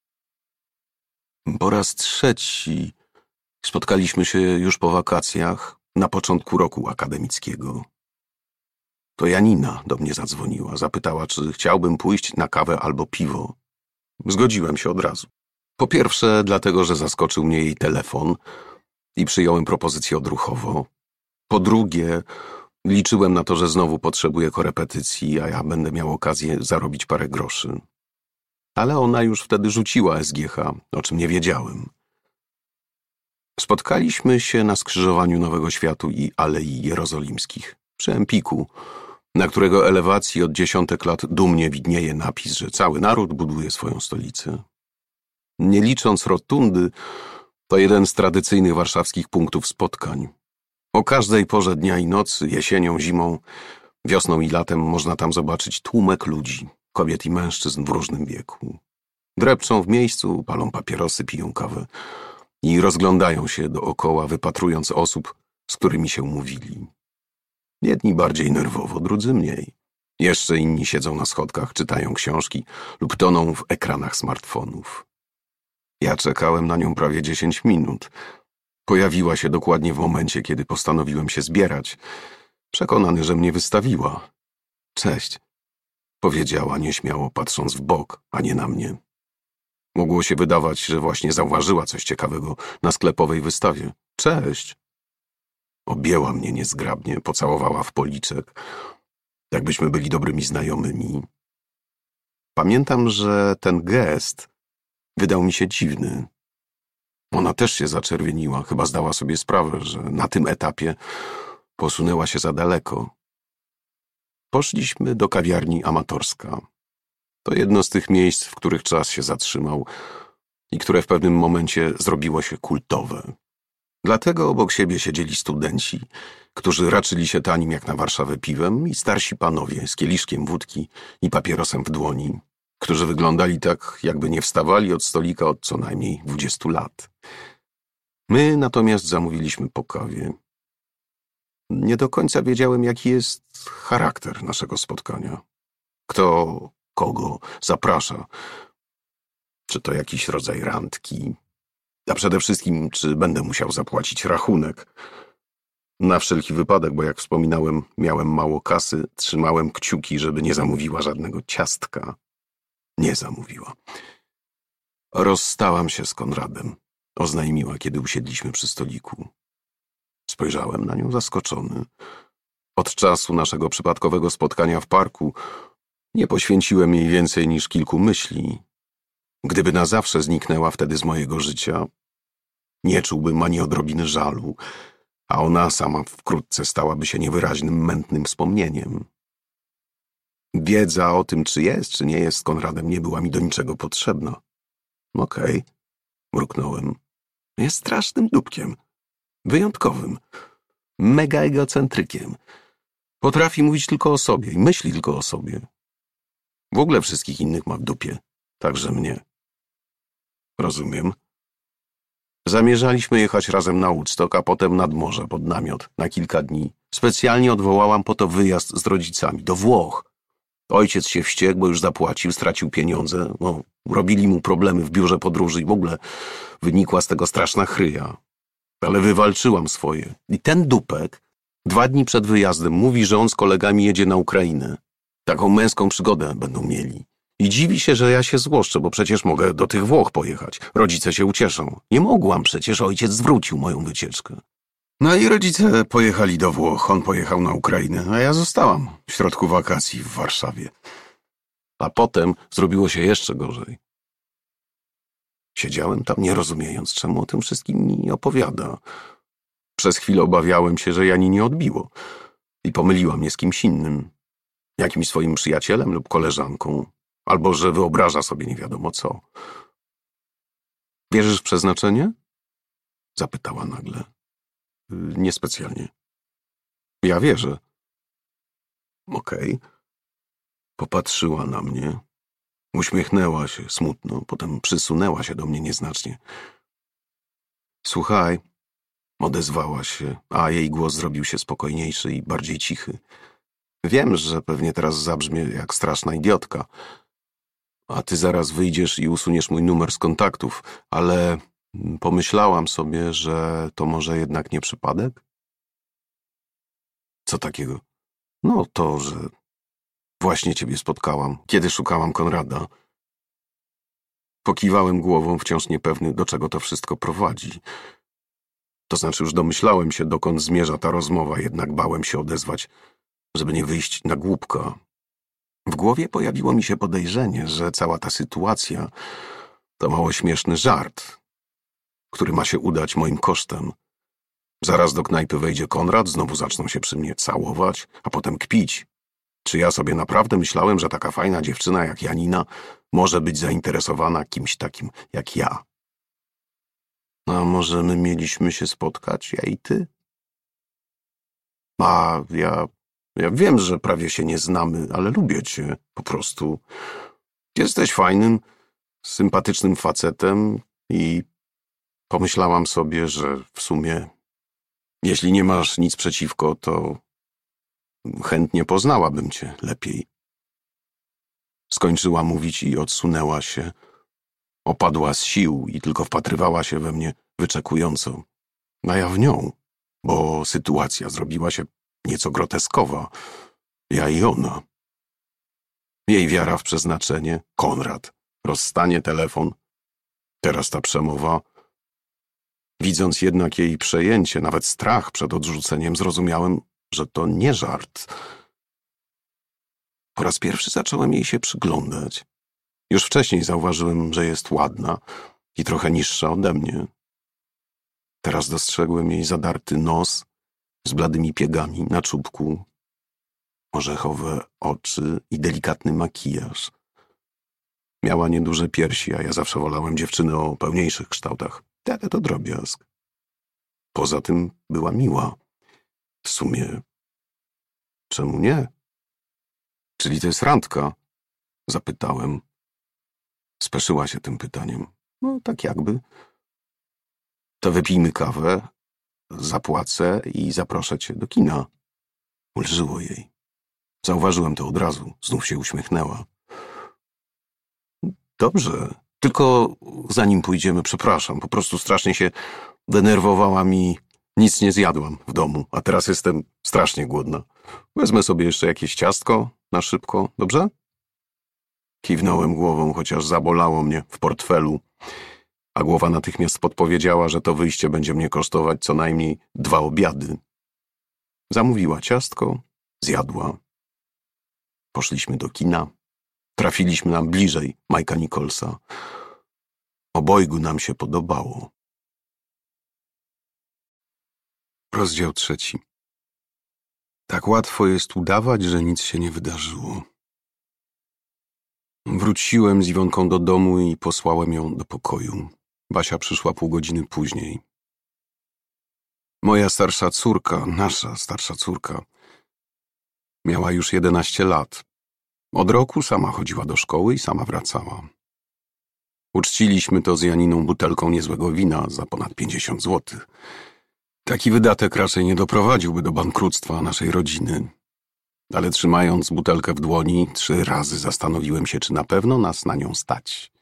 Po raz 3 spotkaliśmy się już po wakacjach, na początku roku akademickiego. To Janina do mnie zadzwoniła, zapytała, czy chciałbym pójść na kawę albo piwo. Zgodziłem się od razu. Po pierwsze, dlatego, że zaskoczył mnie jej telefon i przyjąłem propozycję odruchowo. Po drugie, liczyłem na to, że znowu potrzebuję korepetycji, a ja będę miał okazję zarobić parę groszy. Ale ona już wtedy rzuciła SGH, o czym nie wiedziałem. Spotkaliśmy się na skrzyżowaniu Nowego Światu i Alei Jerozolimskich, przy Empiku, na którego elewacji od dziesiątek lat dumnie widnieje napis, że cały naród buduje swoją stolicę. Nie licząc rotundy, to jeden z tradycyjnych warszawskich punktów spotkań. O każdej porze dnia i nocy, jesienią, zimą, wiosną i latem można tam zobaczyć tłumek ludzi, kobiet i mężczyzn w różnym wieku. Drepczą w miejscu, palą papierosy, piją kawę i rozglądają się dookoła, wypatrując osób, z którymi się umówili. Jedni bardziej nerwowo, drudzy mniej. Jeszcze inni siedzą na schodkach, czytają książki lub toną w ekranach smartfonów. Ja czekałem na nią prawie 10 minut. Pojawiła się dokładnie w momencie, kiedy postanowiłem się zbierać. Przekonany, że mnie wystawiła. Cześć, powiedziała nieśmiało, patrząc w bok, a nie na mnie. Mogło się wydawać, że właśnie zauważyła coś ciekawego na sklepowej wystawie. Cześć. Objęła mnie niezgrabnie, pocałowała w policzek, jakbyśmy byli dobrymi znajomymi. Pamiętam, że ten gest wydał mi się dziwny. Ona też się zaczerwieniła, chyba zdała sobie sprawę, że na tym etapie posunęła się za daleko. Poszliśmy do kawiarni Amatorska. To jedno z tych miejsc, w których czas się zatrzymał i które w pewnym momencie zrobiło się kultowe. Dlatego obok siebie siedzieli studenci, którzy raczyli się tanim jak na Warszawę piwem, i starsi panowie z kieliszkiem wódki i papierosem w dłoni, którzy wyglądali tak, jakby nie wstawali od stolika od co najmniej 20 lat. My natomiast zamówiliśmy po kawie. Nie do końca wiedziałem, jaki jest charakter naszego spotkania. Kto kogo zaprasza. Czy to jakiś rodzaj randki? A przede wszystkim, czy będę musiał zapłacić rachunek? Na wszelki wypadek, bo jak wspominałem, miałem mało kasy, trzymałem kciuki, żeby nie zamówiła żadnego ciastka. Nie zamówiła. Rozstałam się z Konradem, oznajmiła, kiedy usiedliśmy przy stoliku. Spojrzałem na nią zaskoczony. Od czasu naszego przypadkowego spotkania w parku nie poświęciłem jej więcej niż kilku myśli. Gdyby na zawsze zniknęła wtedy z mojego życia, nie czułbym ani odrobiny żalu, a ona sama wkrótce stałaby się niewyraźnym, mętnym wspomnieniem. Wiedza o tym, czy jest, czy nie jest z Konradem, nie była mi do niczego potrzebna. Okej, mruknąłem. Jest strasznym dupkiem. Wyjątkowym. Mega egocentrykiem. Potrafi mówić tylko o sobie i myśli tylko o sobie. W ogóle wszystkich innych ma w dupie. Także mnie. Rozumiem. Zamierzaliśmy jechać razem na Woodstock, a potem nad morze, pod namiot, na kilka dni. Specjalnie odwołałam po to wyjazd z rodzicami, do Włoch. Ojciec się wściekł, bo już zapłacił, stracił pieniądze. No, robili mu problemy w biurze podróży i w ogóle wynikła z tego straszna chryja. Ale wywalczyłam swoje. I ten dupek 2 dni przed wyjazdem mówi, że on z kolegami jedzie na Ukrainę. Taką męską przygodę będą mieli. I dziwi się, że ja się złoszczę, bo przecież mogę do tych Włoch pojechać. Rodzice się ucieszą. Nie mogłam przecież, ojciec zwrócił moją wycieczkę. No i rodzice pojechali do Włoch, on pojechał na Ukrainę, a ja zostałam w środku wakacji w Warszawie. A potem zrobiło się jeszcze gorzej. Siedziałem tam, nie rozumiejąc, czemu o tym wszystkim mi opowiada. Przez chwilę obawiałem się, że Jani nie odbiło i pomyliła mnie z kimś innym. Jakimś swoim przyjacielem lub koleżanką. Albo że wyobraża sobie nie wiadomo co. Wierzysz w przeznaczenie? Zapytała nagle. Niespecjalnie. Ja wierzę. Okej. Popatrzyła na mnie. Uśmiechnęła się smutno, potem przysunęła się do mnie nieznacznie. Słuchaj, odezwała się, a jej głos zrobił się spokojniejszy i bardziej cichy. Wiem, że pewnie teraz zabrzmię jak straszna idiotka, a ty zaraz wyjdziesz i usuniesz mój numer z kontaktów, ale pomyślałam sobie, że to może jednak nie przypadek? Co takiego? No to, że właśnie ciebie spotkałam, kiedy szukałam Konrada. Pokiwałem głową, wciąż niepewny, do czego to wszystko prowadzi. To znaczy już domyślałem się, dokąd zmierza ta rozmowa, jednak bałem się odezwać, żeby nie wyjść na głupka. W głowie pojawiło mi się podejrzenie, że cała ta sytuacja to mało śmieszny żart, który ma się udać moim kosztem. Zaraz do knajpy wejdzie Konrad, znowu zaczną się przy mnie całować, a potem kpić. Czy ja sobie naprawdę myślałem, że taka fajna dziewczyna jak Janina może być zainteresowana kimś takim jak ja? A może my mieliśmy się spotkać, ja i ty? A ja wiem, że prawie się nie znamy, ale lubię cię, po prostu. Jesteś fajnym, sympatycznym facetem i pomyślałam sobie, że w sumie, jeśli nie masz nic przeciwko, to chętnie poznałabym cię lepiej. Skończyła mówić i odsunęła się. Opadła z sił i tylko wpatrywała się we mnie wyczekująco. A ja w nią, bo sytuacja zrobiła się nieco groteskowa. Ja i ona. Jej wiara w przeznaczenie, Konrad, rozstanie, telefon. Teraz ta przemowa. Widząc jednak jej przejęcie, nawet strach przed odrzuceniem, zrozumiałem, że to nie żart. Po raz pierwszy zacząłem jej się przyglądać. Już wcześniej zauważyłem, że jest ładna i trochę niższa ode mnie. Teraz dostrzegłem jej zadarty nos z bladymi piegami na czubku, orzechowe oczy i delikatny makijaż. Miała nieduże piersi, a ja zawsze wolałem dziewczyny o pełniejszych kształtach. Ale to drobiazg. Poza tym była miła. W sumie, czemu nie? Czyli to jest randka? Zapytałem. Speszyła się tym pytaniem. No, tak jakby. To wypijmy kawę, zapłacę i zaproszę cię do kina. Ulżyło jej. Zauważyłem to od razu. Znów się uśmiechnęła. Dobrze. Tylko zanim pójdziemy, przepraszam. Po prostu strasznie się denerwowałam i nic nie zjadłam w domu. A teraz jestem strasznie głodna. Wezmę sobie jeszcze jakieś ciastko na szybko, dobrze? Kiwnąłem głową, chociaż zabolało mnie w portfelu, a głowa natychmiast podpowiedziała, że to wyjście będzie mnie kosztować co najmniej 2 obiady. Zamówiła ciastko, zjadła. Poszliśmy do kina. Trafiliśmy nam bliżej Mike'a Nicholsa. Obojgu nam się podobało. Rozdział 3. Tak łatwo jest udawać, że nic się nie wydarzyło. Wróciłem z Iwonką do domu i posłałem ją do pokoju. Basia przyszła pół godziny później. Moja starsza córka, nasza starsza córka, miała już 11 lat. Od roku sama chodziła do szkoły i sama wracała. Uczciliśmy to z Janiną butelką niezłego wina za ponad 50 złotych. Taki wydatek raczej nie doprowadziłby do bankructwa naszej rodziny. Ale trzymając butelkę w dłoni, 3 razy zastanowiłem się, czy na pewno nas na nią stać.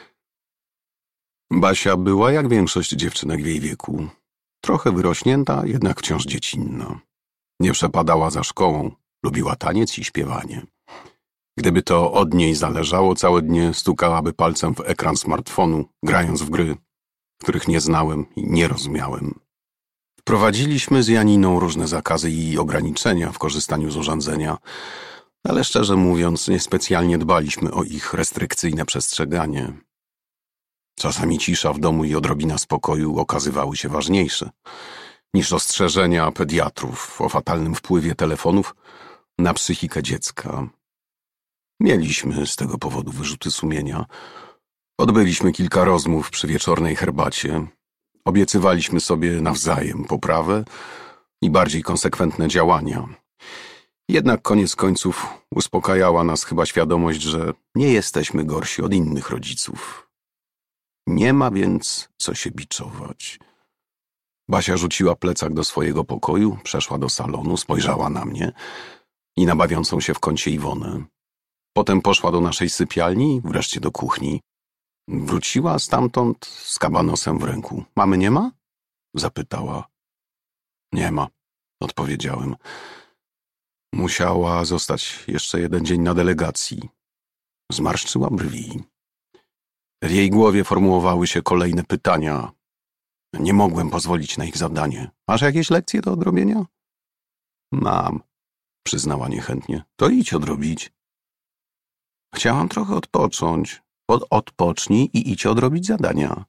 Basia była jak większość dziewczynek w jej wieku. Trochę wyrośnięta, jednak wciąż dziecinna. Nie przepadała za szkołą, lubiła taniec i śpiewanie. Gdyby to od niej zależało, całe dnie stukałaby palcem w ekran smartfonu, grając w gry, których nie znałem i nie rozumiałem. Wprowadziliśmy z Janiną różne zakazy i ograniczenia w korzystaniu z urządzenia, ale szczerze mówiąc niespecjalnie dbaliśmy o ich restrykcyjne przestrzeganie. Czasami cisza w domu i odrobina spokoju okazywały się ważniejsze niż ostrzeżenia pediatrów o fatalnym wpływie telefonów na psychikę dziecka. Mieliśmy z tego powodu wyrzuty sumienia. Odbyliśmy kilka rozmów przy wieczornej herbacie. Obiecywaliśmy sobie nawzajem poprawę i bardziej konsekwentne działania. Jednak koniec końców uspokajała nas chyba świadomość, że nie jesteśmy gorsi od innych rodziców. Nie ma więc co się biczować. Basia rzuciła plecak do swojego pokoju, przeszła do salonu, spojrzała na mnie i na bawiącą się w kącie Iwonę. Potem poszła do naszej sypialni, wreszcie do kuchni. Wróciła stamtąd z kabanosem w ręku. Mamy nie ma? Zapytała. Nie ma, odpowiedziałem. Musiała zostać jeszcze 1 dzień na delegacji. Zmarszczyła brwi. W jej głowie formułowały się kolejne pytania. Nie mogłem pozwolić na ich zadanie. Masz jakieś lekcje do odrobienia? Mam, przyznała niechętnie. To idź odrobić. Chciałam trochę odpocząć. Odpocznij i idź odrobić zadania.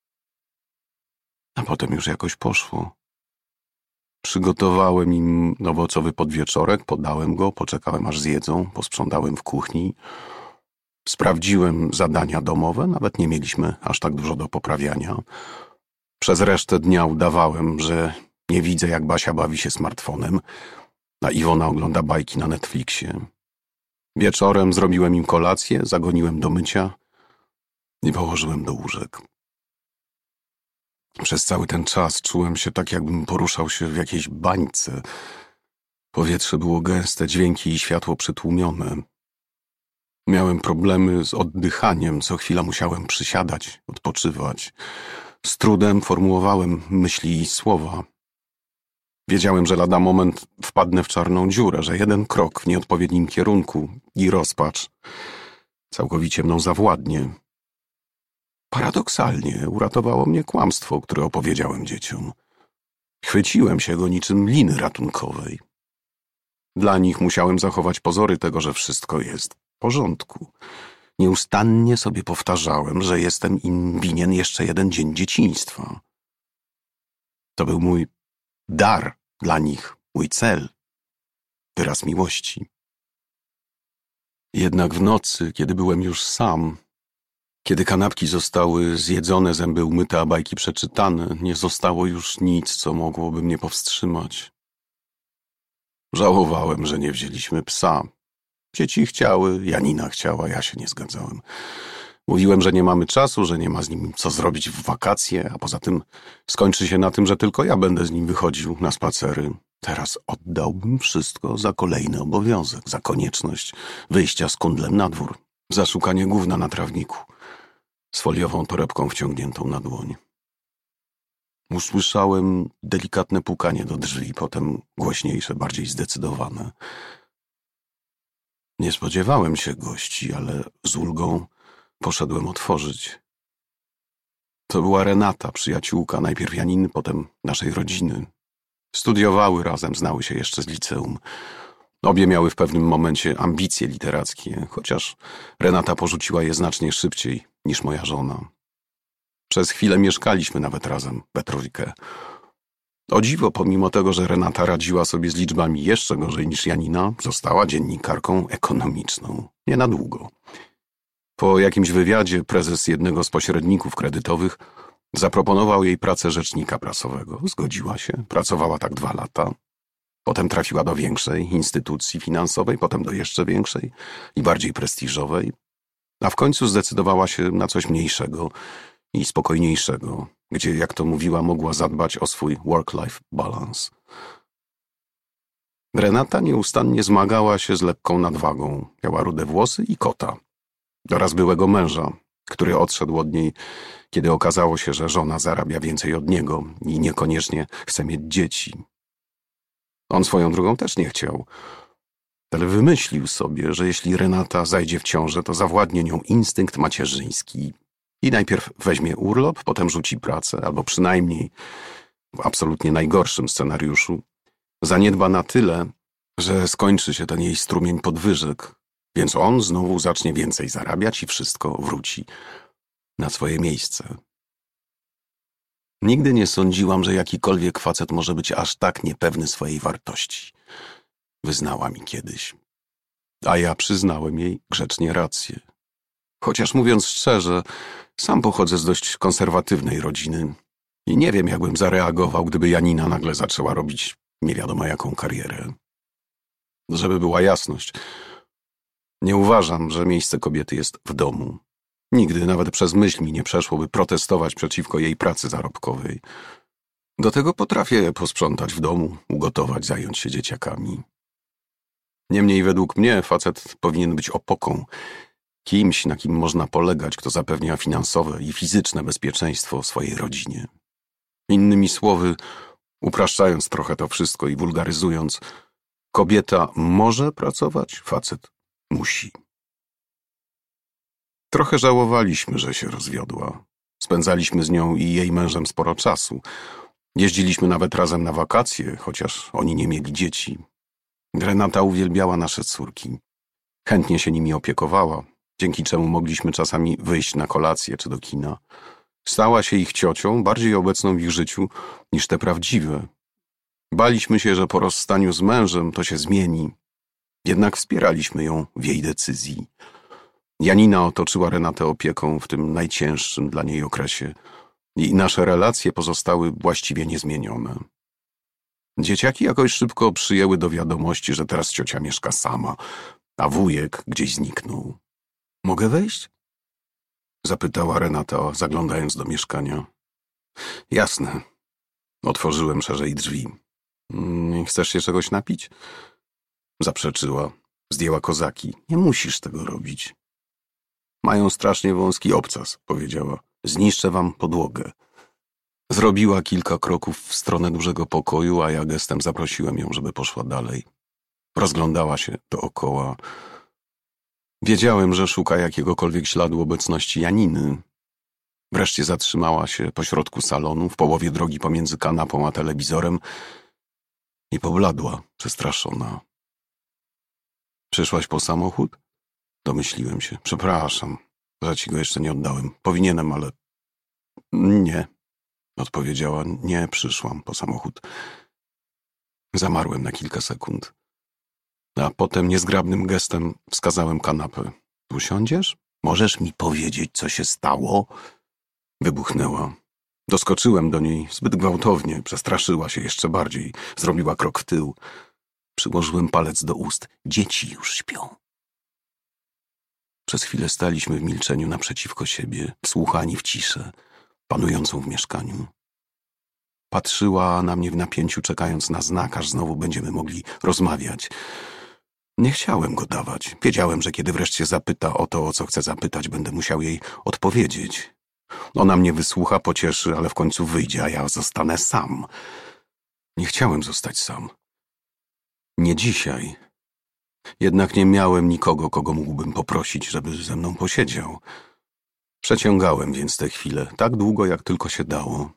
A potem już jakoś poszło. Przygotowałem im owocowy podwieczorek, podałem go, poczekałem aż zjedzą, posprzątałem w kuchni. Sprawdziłem zadania domowe, nawet nie mieliśmy aż tak dużo do poprawiania. Przez resztę dnia udawałem, że nie widzę, jak Basia bawi się smartfonem, a Iwona ogląda bajki na Netflixie. Wieczorem zrobiłem im kolację, zagoniłem do mycia i położyłem do łóżek. Przez cały ten czas czułem się tak, jakbym poruszał się w jakiejś bańce. Powietrze było gęste, dźwięki i światło przytłumione. Miałem problemy z oddychaniem, co chwila musiałem przysiadać, odpoczywać. Z trudem formułowałem myśli i słowa. Wiedziałem, że lada moment wpadnę w czarną dziurę, że 1 krok w nieodpowiednim kierunku i rozpacz całkowicie mną zawładnie. Paradoksalnie uratowało mnie kłamstwo, które opowiedziałem dzieciom. Chwyciłem się go niczym liny ratunkowej. Dla nich musiałem zachować pozory tego, że wszystko jest w porządku. Nieustannie sobie powtarzałem, że jestem im winien jeszcze 1 dzień dzieciństwa. To był mój dar dla nich, mój cel, wyraz miłości. Jednak w nocy, kiedy byłem już sam, kiedy kanapki zostały zjedzone, zęby umyte, a bajki przeczytane, nie zostało już nic, co mogłoby mnie powstrzymać. Żałowałem, że nie wzięliśmy psa. Dzieci chciały, Janina chciała, ja się nie zgadzałem. Mówiłem, że nie mamy czasu, że nie ma z nim co zrobić w wakacje, a poza tym skończy się na tym, że tylko ja będę z nim wychodził na spacery. Teraz oddałbym wszystko za kolejny obowiązek, za konieczność wyjścia z kundlem na dwór, za szukanie gówna na trawniku, z foliową torebką wciągniętą na dłoń. Usłyszałem delikatne pukanie do drzwi, potem głośniejsze, bardziej zdecydowane. Nie spodziewałem się gości, ale z ulgą poszedłem otworzyć. To była Renata, przyjaciółka, najpierw Janiny, potem naszej rodziny. Studiowały razem, znały się jeszcze z liceum. Obie miały w pewnym momencie ambicje literackie, chociaż Renata porzuciła je znacznie szybciej niż moja żona. Przez chwilę mieszkaliśmy nawet razem, we trójkę. O dziwo, pomimo tego, że Renata radziła sobie z liczbami jeszcze gorzej niż Janina, została dziennikarką ekonomiczną. Nie na długo. Po jakimś wywiadzie prezes jednego z pośredników kredytowych zaproponował jej pracę rzecznika prasowego. Zgodziła się, pracowała tak 2 lata. Potem trafiła do większej instytucji finansowej, potem do jeszcze większej i bardziej prestiżowej, a w końcu zdecydowała się na coś mniejszego i spokojniejszego, gdzie, jak to mówiła, mogła zadbać o swój work-life balance. Renata nieustannie zmagała się z lekką nadwagą. Miała rude włosy i kota oraz byłego męża, który odszedł od niej, kiedy okazało się, że żona zarabia więcej od niego i niekoniecznie chce mieć dzieci. On swoją drogą też nie chciał, ale wymyślił sobie, że jeśli Renata zajdzie w ciążę, to zawładnie nią instynkt macierzyński i najpierw weźmie urlop, potem rzuci pracę, albo przynajmniej w absolutnie najgorszym scenariuszu zaniedba na tyle, że skończy się ten jej strumień podwyżek, więc on znowu zacznie więcej zarabiać i wszystko wróci na swoje miejsce. Nigdy nie sądziłam, że jakikolwiek facet może być aż tak niepewny swojej wartości. Wyznała mi kiedyś. A ja przyznałem jej grzecznie rację. Chociaż mówiąc szczerze, sam pochodzę z dość konserwatywnej rodziny i nie wiem, jakbym zareagował, gdyby Janina nagle zaczęła robić nie wiadomo jaką karierę. Żeby była jasność, nie uważam, że miejsce kobiety jest w domu. Nigdy nawet przez myśl mi nie przeszło, by protestować przeciwko jej pracy zarobkowej. Do tego potrafię posprzątać w domu, ugotować, zająć się dzieciakami. Niemniej według mnie facet powinien być opoką, kimś, na kim można polegać, kto zapewnia finansowe i fizyczne bezpieczeństwo swojej rodzinie. Innymi słowy, upraszczając trochę to wszystko i wulgaryzując, kobieta może pracować, facet musi. Trochę żałowaliśmy, że się rozwiodła. Spędzaliśmy z nią i jej mężem sporo czasu. Jeździliśmy nawet razem na wakacje, chociaż oni nie mieli dzieci. Renata uwielbiała nasze córki. Chętnie się nimi opiekowała, dzięki czemu mogliśmy czasami wyjść na kolację czy do kina. Stała się ich ciocią, bardziej obecną w ich życiu niż te prawdziwe. Baliśmy się, że po rozstaniu z mężem to się zmieni. Jednak wspieraliśmy ją w jej decyzji. Janina otoczyła Renatę opieką w tym najcięższym dla niej okresie i nasze relacje pozostały właściwie niezmienione. Dzieciaki jakoś szybko przyjęły do wiadomości, że teraz ciocia mieszka sama, a wujek gdzieś zniknął. Mogę wejść? Zapytała Renata, zaglądając do mieszkania. Jasne. Otworzyłem szerzej drzwi. Chcesz się czegoś napić? Zaprzeczyła. Zdjęła kozaki. Nie musisz tego robić. Mają strasznie wąski obcas, powiedziała. Zniszczę wam podłogę. Zrobiła kilka kroków w stronę dużego pokoju, a ja gestem zaprosiłem ją, żeby poszła dalej. Rozglądała się dookoła. Wiedziałem, że szuka jakiegokolwiek śladu obecności Janiny. Wreszcie zatrzymała się pośrodku salonu, w połowie drogi pomiędzy kanapą a telewizorem i pobladła, przestraszona. Przyszłaś po samochód? Domyśliłem się. Przepraszam, że ci go jeszcze nie oddałem. Powinienem, ale... Nie, odpowiedziała. Nie przyszłam po samochód. Zamarłem na kilka sekund. A potem niezgrabnym gestem wskazałem kanapę. Usiądziesz? Możesz mi powiedzieć, co się stało? Wybuchnęła. Doskoczyłem do niej zbyt gwałtownie. Przestraszyła się jeszcze bardziej. Zrobiła krok w tył. Przyłożyłem palec do ust. Dzieci już śpią. Przez chwilę staliśmy w milczeniu naprzeciwko siebie, wsłuchani w ciszę, panującą w mieszkaniu. Patrzyła na mnie w napięciu, czekając na znak, aż znowu będziemy mogli rozmawiać. Nie chciałem go dawać. Wiedziałem, że kiedy wreszcie zapyta o to, o co chce zapytać, będę musiał jej odpowiedzieć. Ona mnie wysłucha, pocieszy, ale w końcu wyjdzie, a ja zostanę sam. Nie chciałem zostać sam. Nie dzisiaj. Jednak nie miałem nikogo, kogo mógłbym poprosić, żeby ze mną posiedział. Przeciągałem więc tę chwilę, tak długo, jak tylko się dało.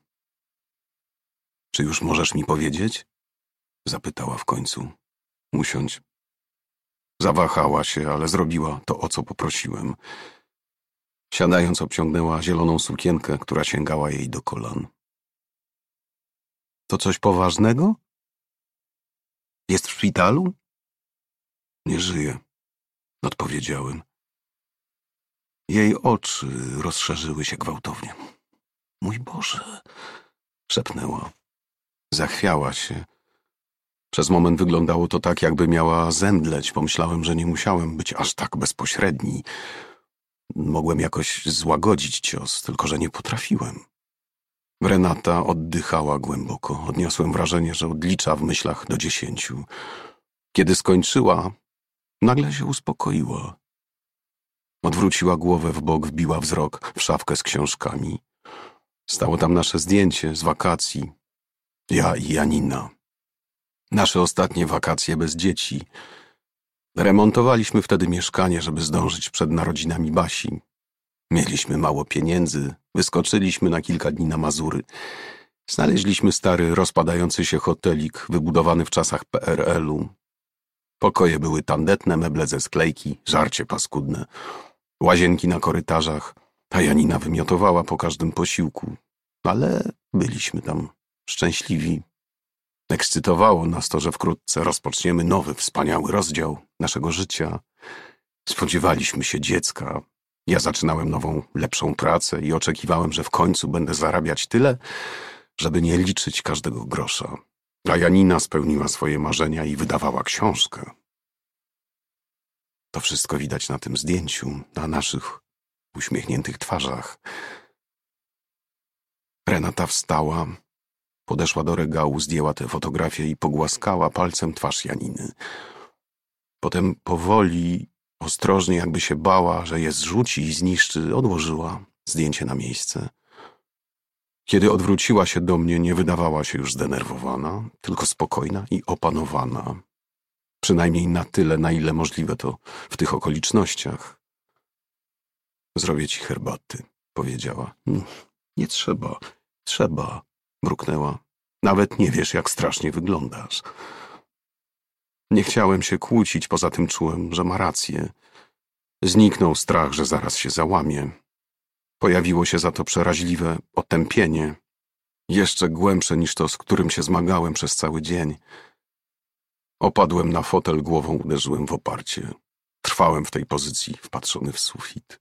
Czy już możesz mi powiedzieć? Zapytała w końcu. Usiądź. Zawahała się, ale zrobiła to, o co poprosiłem. Siadając, obciągnęła zieloną sukienkę, która sięgała jej do kolan. To coś poważnego? Jest w szpitalu? Nie żyje, odpowiedziałem. Jej oczy rozszerzyły się gwałtownie. Mój Boże, szepnęła. Zachwiała się. Przez moment wyglądało to tak, jakby miała zemdleć. Pomyślałem, że nie musiałem być aż tak bezpośredni. Mogłem jakoś złagodzić cios, tylko że nie potrafiłem. Renata oddychała głęboko. Odniosłem wrażenie, że odlicza w myślach do 10. Kiedy skończyła, nagle się uspokoiła. Odwróciła głowę w bok, wbiła wzrok w szafkę z książkami. Stało tam nasze zdjęcie z wakacji. Ja i Janina. Nasze ostatnie wakacje bez dzieci. Remontowaliśmy wtedy mieszkanie, żeby zdążyć przed narodzinami Basi. Mieliśmy mało pieniędzy, wyskoczyliśmy na kilka dni na Mazury. Znaleźliśmy stary, rozpadający się hotelik, wybudowany w czasach PRL-u. Pokoje były tandetne, meble ze sklejki, żarcie paskudne, łazienki na korytarzach, a Janina wymiotowała po każdym posiłku. Ale byliśmy tam szczęśliwi. Ekscytowało nas to, że wkrótce rozpoczniemy nowy, wspaniały rozdział naszego życia. Spodziewaliśmy się dziecka. Ja zaczynałem nową, lepszą pracę i oczekiwałem, że w końcu będę zarabiać tyle, żeby nie liczyć każdego grosza. A Janina spełniła swoje marzenia i wydawała książkę. To wszystko widać na tym zdjęciu, na naszych uśmiechniętych twarzach. Renata wstała, podeszła do regału, zdjęła tę fotografię i pogłaskała palcem twarz Janiny. Potem powoli, ostrożnie, jakby się bała, że je zrzuci i zniszczy, odłożyła zdjęcie na miejsce. Kiedy odwróciła się do mnie, nie wydawała się już zdenerwowana, tylko spokojna i opanowana. Przynajmniej na tyle, na ile możliwe to w tych okolicznościach. Zrobię ci herbaty, powiedziała. Nie trzeba, trzeba, mruknęła. Nawet nie wiesz, jak strasznie wyglądasz. Nie chciałem się kłócić, poza tym czułem, że ma rację. Zniknął strach, że zaraz się załamie. Pojawiło się za to przeraźliwe otępienie, jeszcze głębsze niż to, z którym się zmagałem przez cały dzień. Opadłem na fotel, głową uderzyłem w oparcie. Trwałem w tej pozycji, wpatrzony w sufit.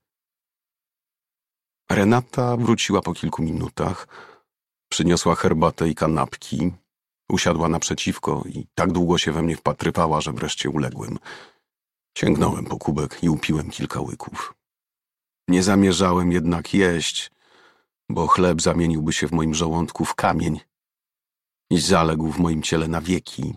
Renata wróciła po kilku minutach, przyniosła herbatę i kanapki, usiadła naprzeciwko i tak długo się we mnie wpatrywała, że wreszcie uległem. Sięgnąłem po kubek i upiłem kilka łyków. Nie zamierzałem jednak jeść, bo chleb zamieniłby się w moim żołądku w kamień i zaległ w moim ciele na wieki.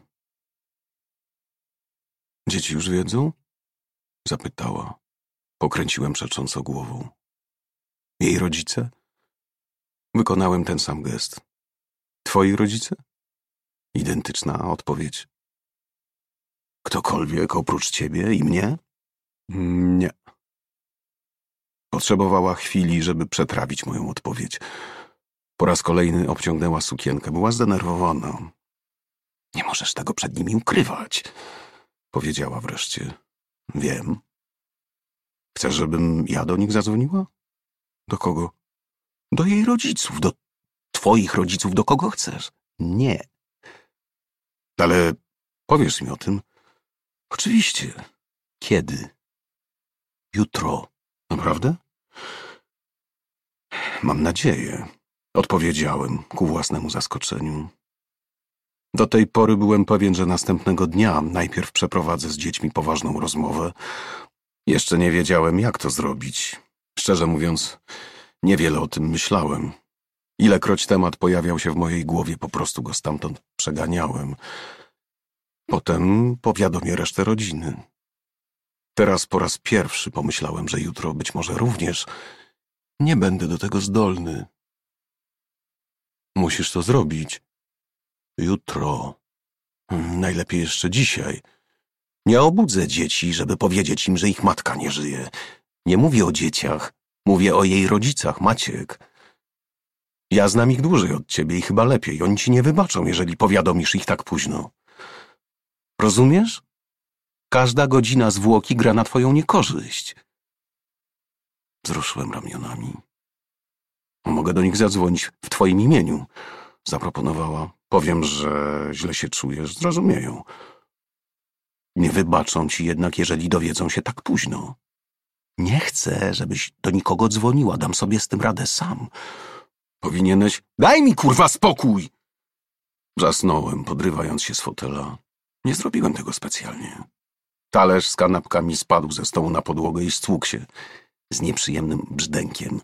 Dzieci już wiedzą? Zapytała. Pokręciłem przecząco głową. Jej rodzice? Wykonałem ten sam gest. Twoi rodzice? Identyczna odpowiedź. Ktokolwiek oprócz ciebie i mnie? Nie. Potrzebowała chwili, żeby przetrawić moją odpowiedź. Po raz kolejny obciągnęła sukienkę. Była zdenerwowana. Nie możesz tego przed nimi ukrywać, powiedziała wreszcie. Wiem. Chcesz, żebym ja do nich zadzwoniła? Do kogo? Do jej rodziców, do twoich rodziców, do kogo chcesz. Nie. Ale powiesz mi o tym? Oczywiście. Kiedy? Jutro. Naprawdę? Mam nadzieję, odpowiedziałem ku własnemu zaskoczeniu. Do tej pory byłem pewien, że następnego dnia najpierw przeprowadzę z dziećmi poważną rozmowę. Jeszcze nie wiedziałem, jak to zrobić. Szczerze mówiąc, niewiele o tym myślałem. Ilekroć temat pojawiał się w mojej głowie, po prostu go stamtąd przeganiałem. Potem powiadomię resztę rodziny. Teraz po raz pierwszy pomyślałem, że jutro być może również nie będę do tego zdolny. Musisz to zrobić. Jutro. Najlepiej jeszcze dzisiaj. Nie obudzę dzieci, żeby powiedzieć im, że ich matka nie żyje. Nie mówię o dzieciach. Mówię o jej rodzicach, Maciek. Ja znam ich dłużej od ciebie i chyba lepiej. Oni ci nie wybaczą, jeżeli powiadomisz ich tak późno. Rozumiesz? Każda godzina zwłoki gra na twoją niekorzyść. Wzruszyłem ramionami. Mogę do nich zadzwonić w twoim imieniu, zaproponowała. Powiem, że źle się czujesz, zrozumieją. Nie wybaczą ci jednak, jeżeli dowiedzą się tak późno. Nie chcę, żebyś do nikogo dzwoniła, dam sobie z tym radę sam. Powinieneś... Daj mi, kurwa, spokój! Wrzasnąłem, podrywając się z fotela. Nie zrobiłem tego specjalnie. Talerz z kanapkami spadł ze stołu na podłogę i stłukł się z nieprzyjemnym brzdękiem.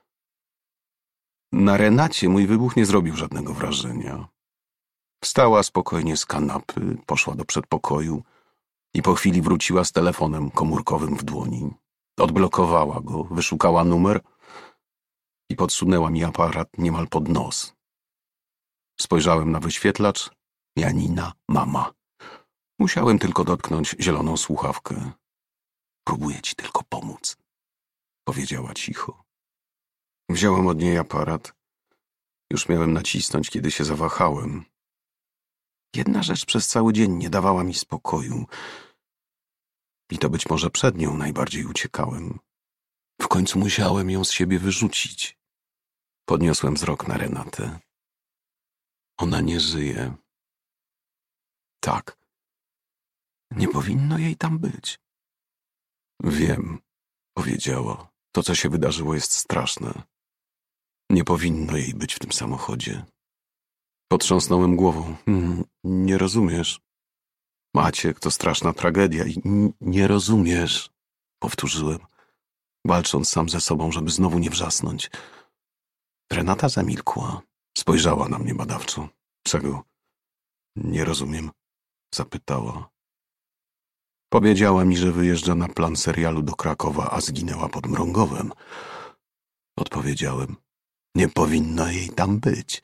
Na Renacie mój wybuch nie zrobił żadnego wrażenia. Wstała spokojnie z kanapy, poszła do przedpokoju i po chwili wróciła z telefonem komórkowym w dłoni. Odblokowała go, wyszukała numer i podsunęła mi aparat niemal pod nos. Spojrzałem na wyświetlacz. Janina, mama. Musiałem tylko dotknąć zieloną słuchawkę. Próbuję ci tylko pomóc, powiedziała cicho. Wziąłem od niej aparat. Już miałem nacisnąć, kiedy się zawahałem. Jedna rzecz przez cały dzień nie dawała mi spokoju. I to być może przed nią najbardziej uciekałem. W końcu musiałem ją z siebie wyrzucić. Podniosłem wzrok na Renatę. Ona nie żyje. Tak. Nie powinno jej tam być. Wiem, powiedziała. To, co się wydarzyło, jest straszne. Nie powinno jej być w tym samochodzie. Potrząsnąłem głową. Nie rozumiesz. Maciek, to straszna tragedia i nie rozumiesz, powtórzyłem, walcząc sam ze sobą, żeby znowu nie wrzasnąć. Renata zamilkła. Spojrzała na mnie badawczo. Czego? Nie rozumiem, zapytała. Powiedziała mi, że wyjeżdża na plan serialu do Krakowa, a zginęła pod Mrągowem. Odpowiedziałem. Nie powinno jej tam być.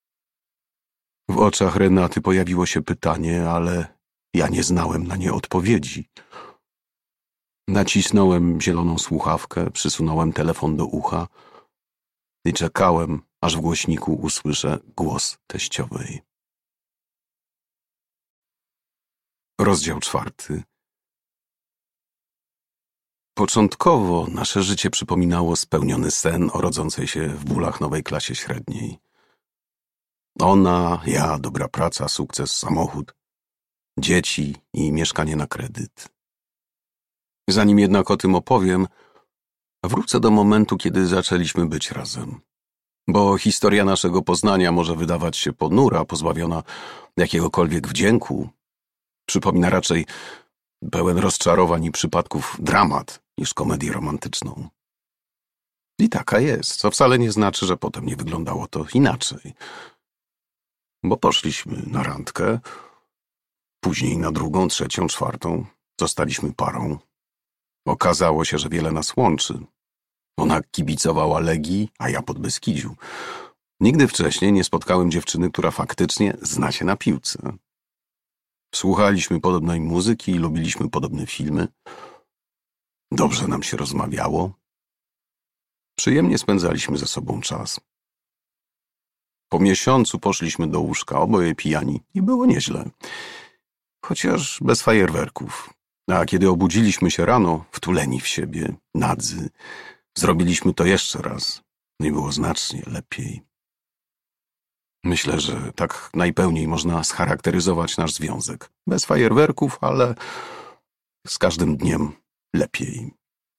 W oczach Renaty pojawiło się pytanie, ale ja nie znałem na nie odpowiedzi. Nacisnąłem zieloną słuchawkę, przysunąłem telefon do ucha i czekałem, aż w głośniku usłyszę głos teściowej. Rozdział 4. Początkowo nasze życie przypominało spełniony sen o rodzącej się w Bólach nowej klasie średniej. Ona, ja, dobra praca, sukces, samochód, dzieci i mieszkanie na kredyt. Zanim jednak o tym opowiem, wrócę do momentu, kiedy zaczęliśmy być razem. Bo historia naszego poznania może wydawać się ponura, pozbawiona jakiegokolwiek wdzięku. Przypomina raczej pełen rozczarowań i przypadków dramat niż komedię romantyczną. I taka jest, co wcale nie znaczy, że potem nie wyglądało to inaczej. Bo poszliśmy na randkę, później na drugą, trzecią, czwartą. Zostaliśmy parą. Okazało się, że wiele nas łączy. Ona kibicowała Legii, a ja Podbeskidziu. Nigdy wcześniej nie spotkałem dziewczyny, która faktycznie zna się na piłce. Słuchaliśmy podobnej muzyki i lubiliśmy podobne filmy. Dobrze nam się rozmawiało. Przyjemnie spędzaliśmy ze sobą czas. Po miesiącu poszliśmy do łóżka, oboje pijani i było nieźle. Chociaż bez fajerwerków. A kiedy obudziliśmy się rano, wtuleni w siebie, nadzy, zrobiliśmy to jeszcze raz. I było znacznie lepiej. Myślę, że tak najpełniej można scharakteryzować nasz związek. Bez fajerwerków, ale z każdym dniem lepiej.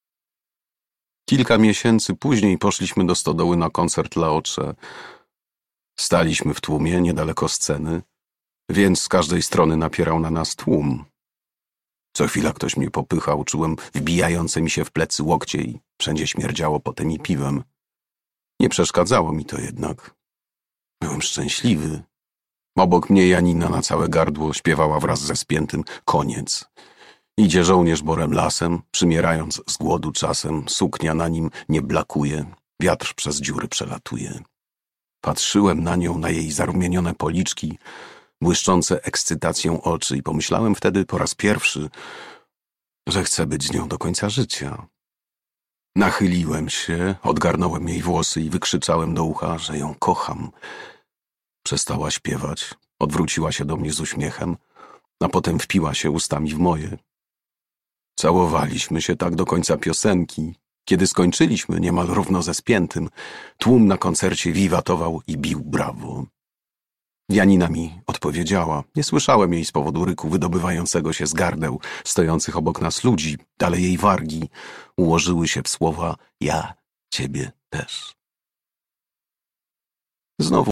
Kilka miesięcy później poszliśmy do stodoły na koncert Laocze. Staliśmy w tłumie niedaleko sceny, więc z każdej strony napierał na nas tłum. Co chwila ktoś mnie popychał, czułem wbijające mi się w plecy łokcie i wszędzie śmierdziało potem i piwem. Nie przeszkadzało mi to jednak. Byłem szczęśliwy. Obok mnie Janina na całe gardło śpiewała wraz ze spiętym koniec. Idzie żołnierz borem lasem, przymierając z głodu czasem, suknia na nim nie blakuje, wiatr przez dziury przelatuje. Patrzyłem na nią, na jej zarumienione policzki, błyszczące ekscytacją oczy i pomyślałem wtedy po raz pierwszy, że chcę być z nią do końca życia. Nachyliłem się, odgarnąłem jej włosy i wykrzyczałem do ucha, że ją kocham. Przestała śpiewać, odwróciła się do mnie z uśmiechem, a potem wpiła się ustami w moje. Całowaliśmy się tak do końca piosenki. Kiedy skończyliśmy, niemal równo ze spiętym, tłum na koncercie wiwatował i bił brawo. Janina mi odpowiedziała. Nie słyszałem jej z powodu ryku wydobywającego się z gardeł stojących obok nas ludzi, ale jej wargi ułożyły się w słowa: ja ciebie też. Znowu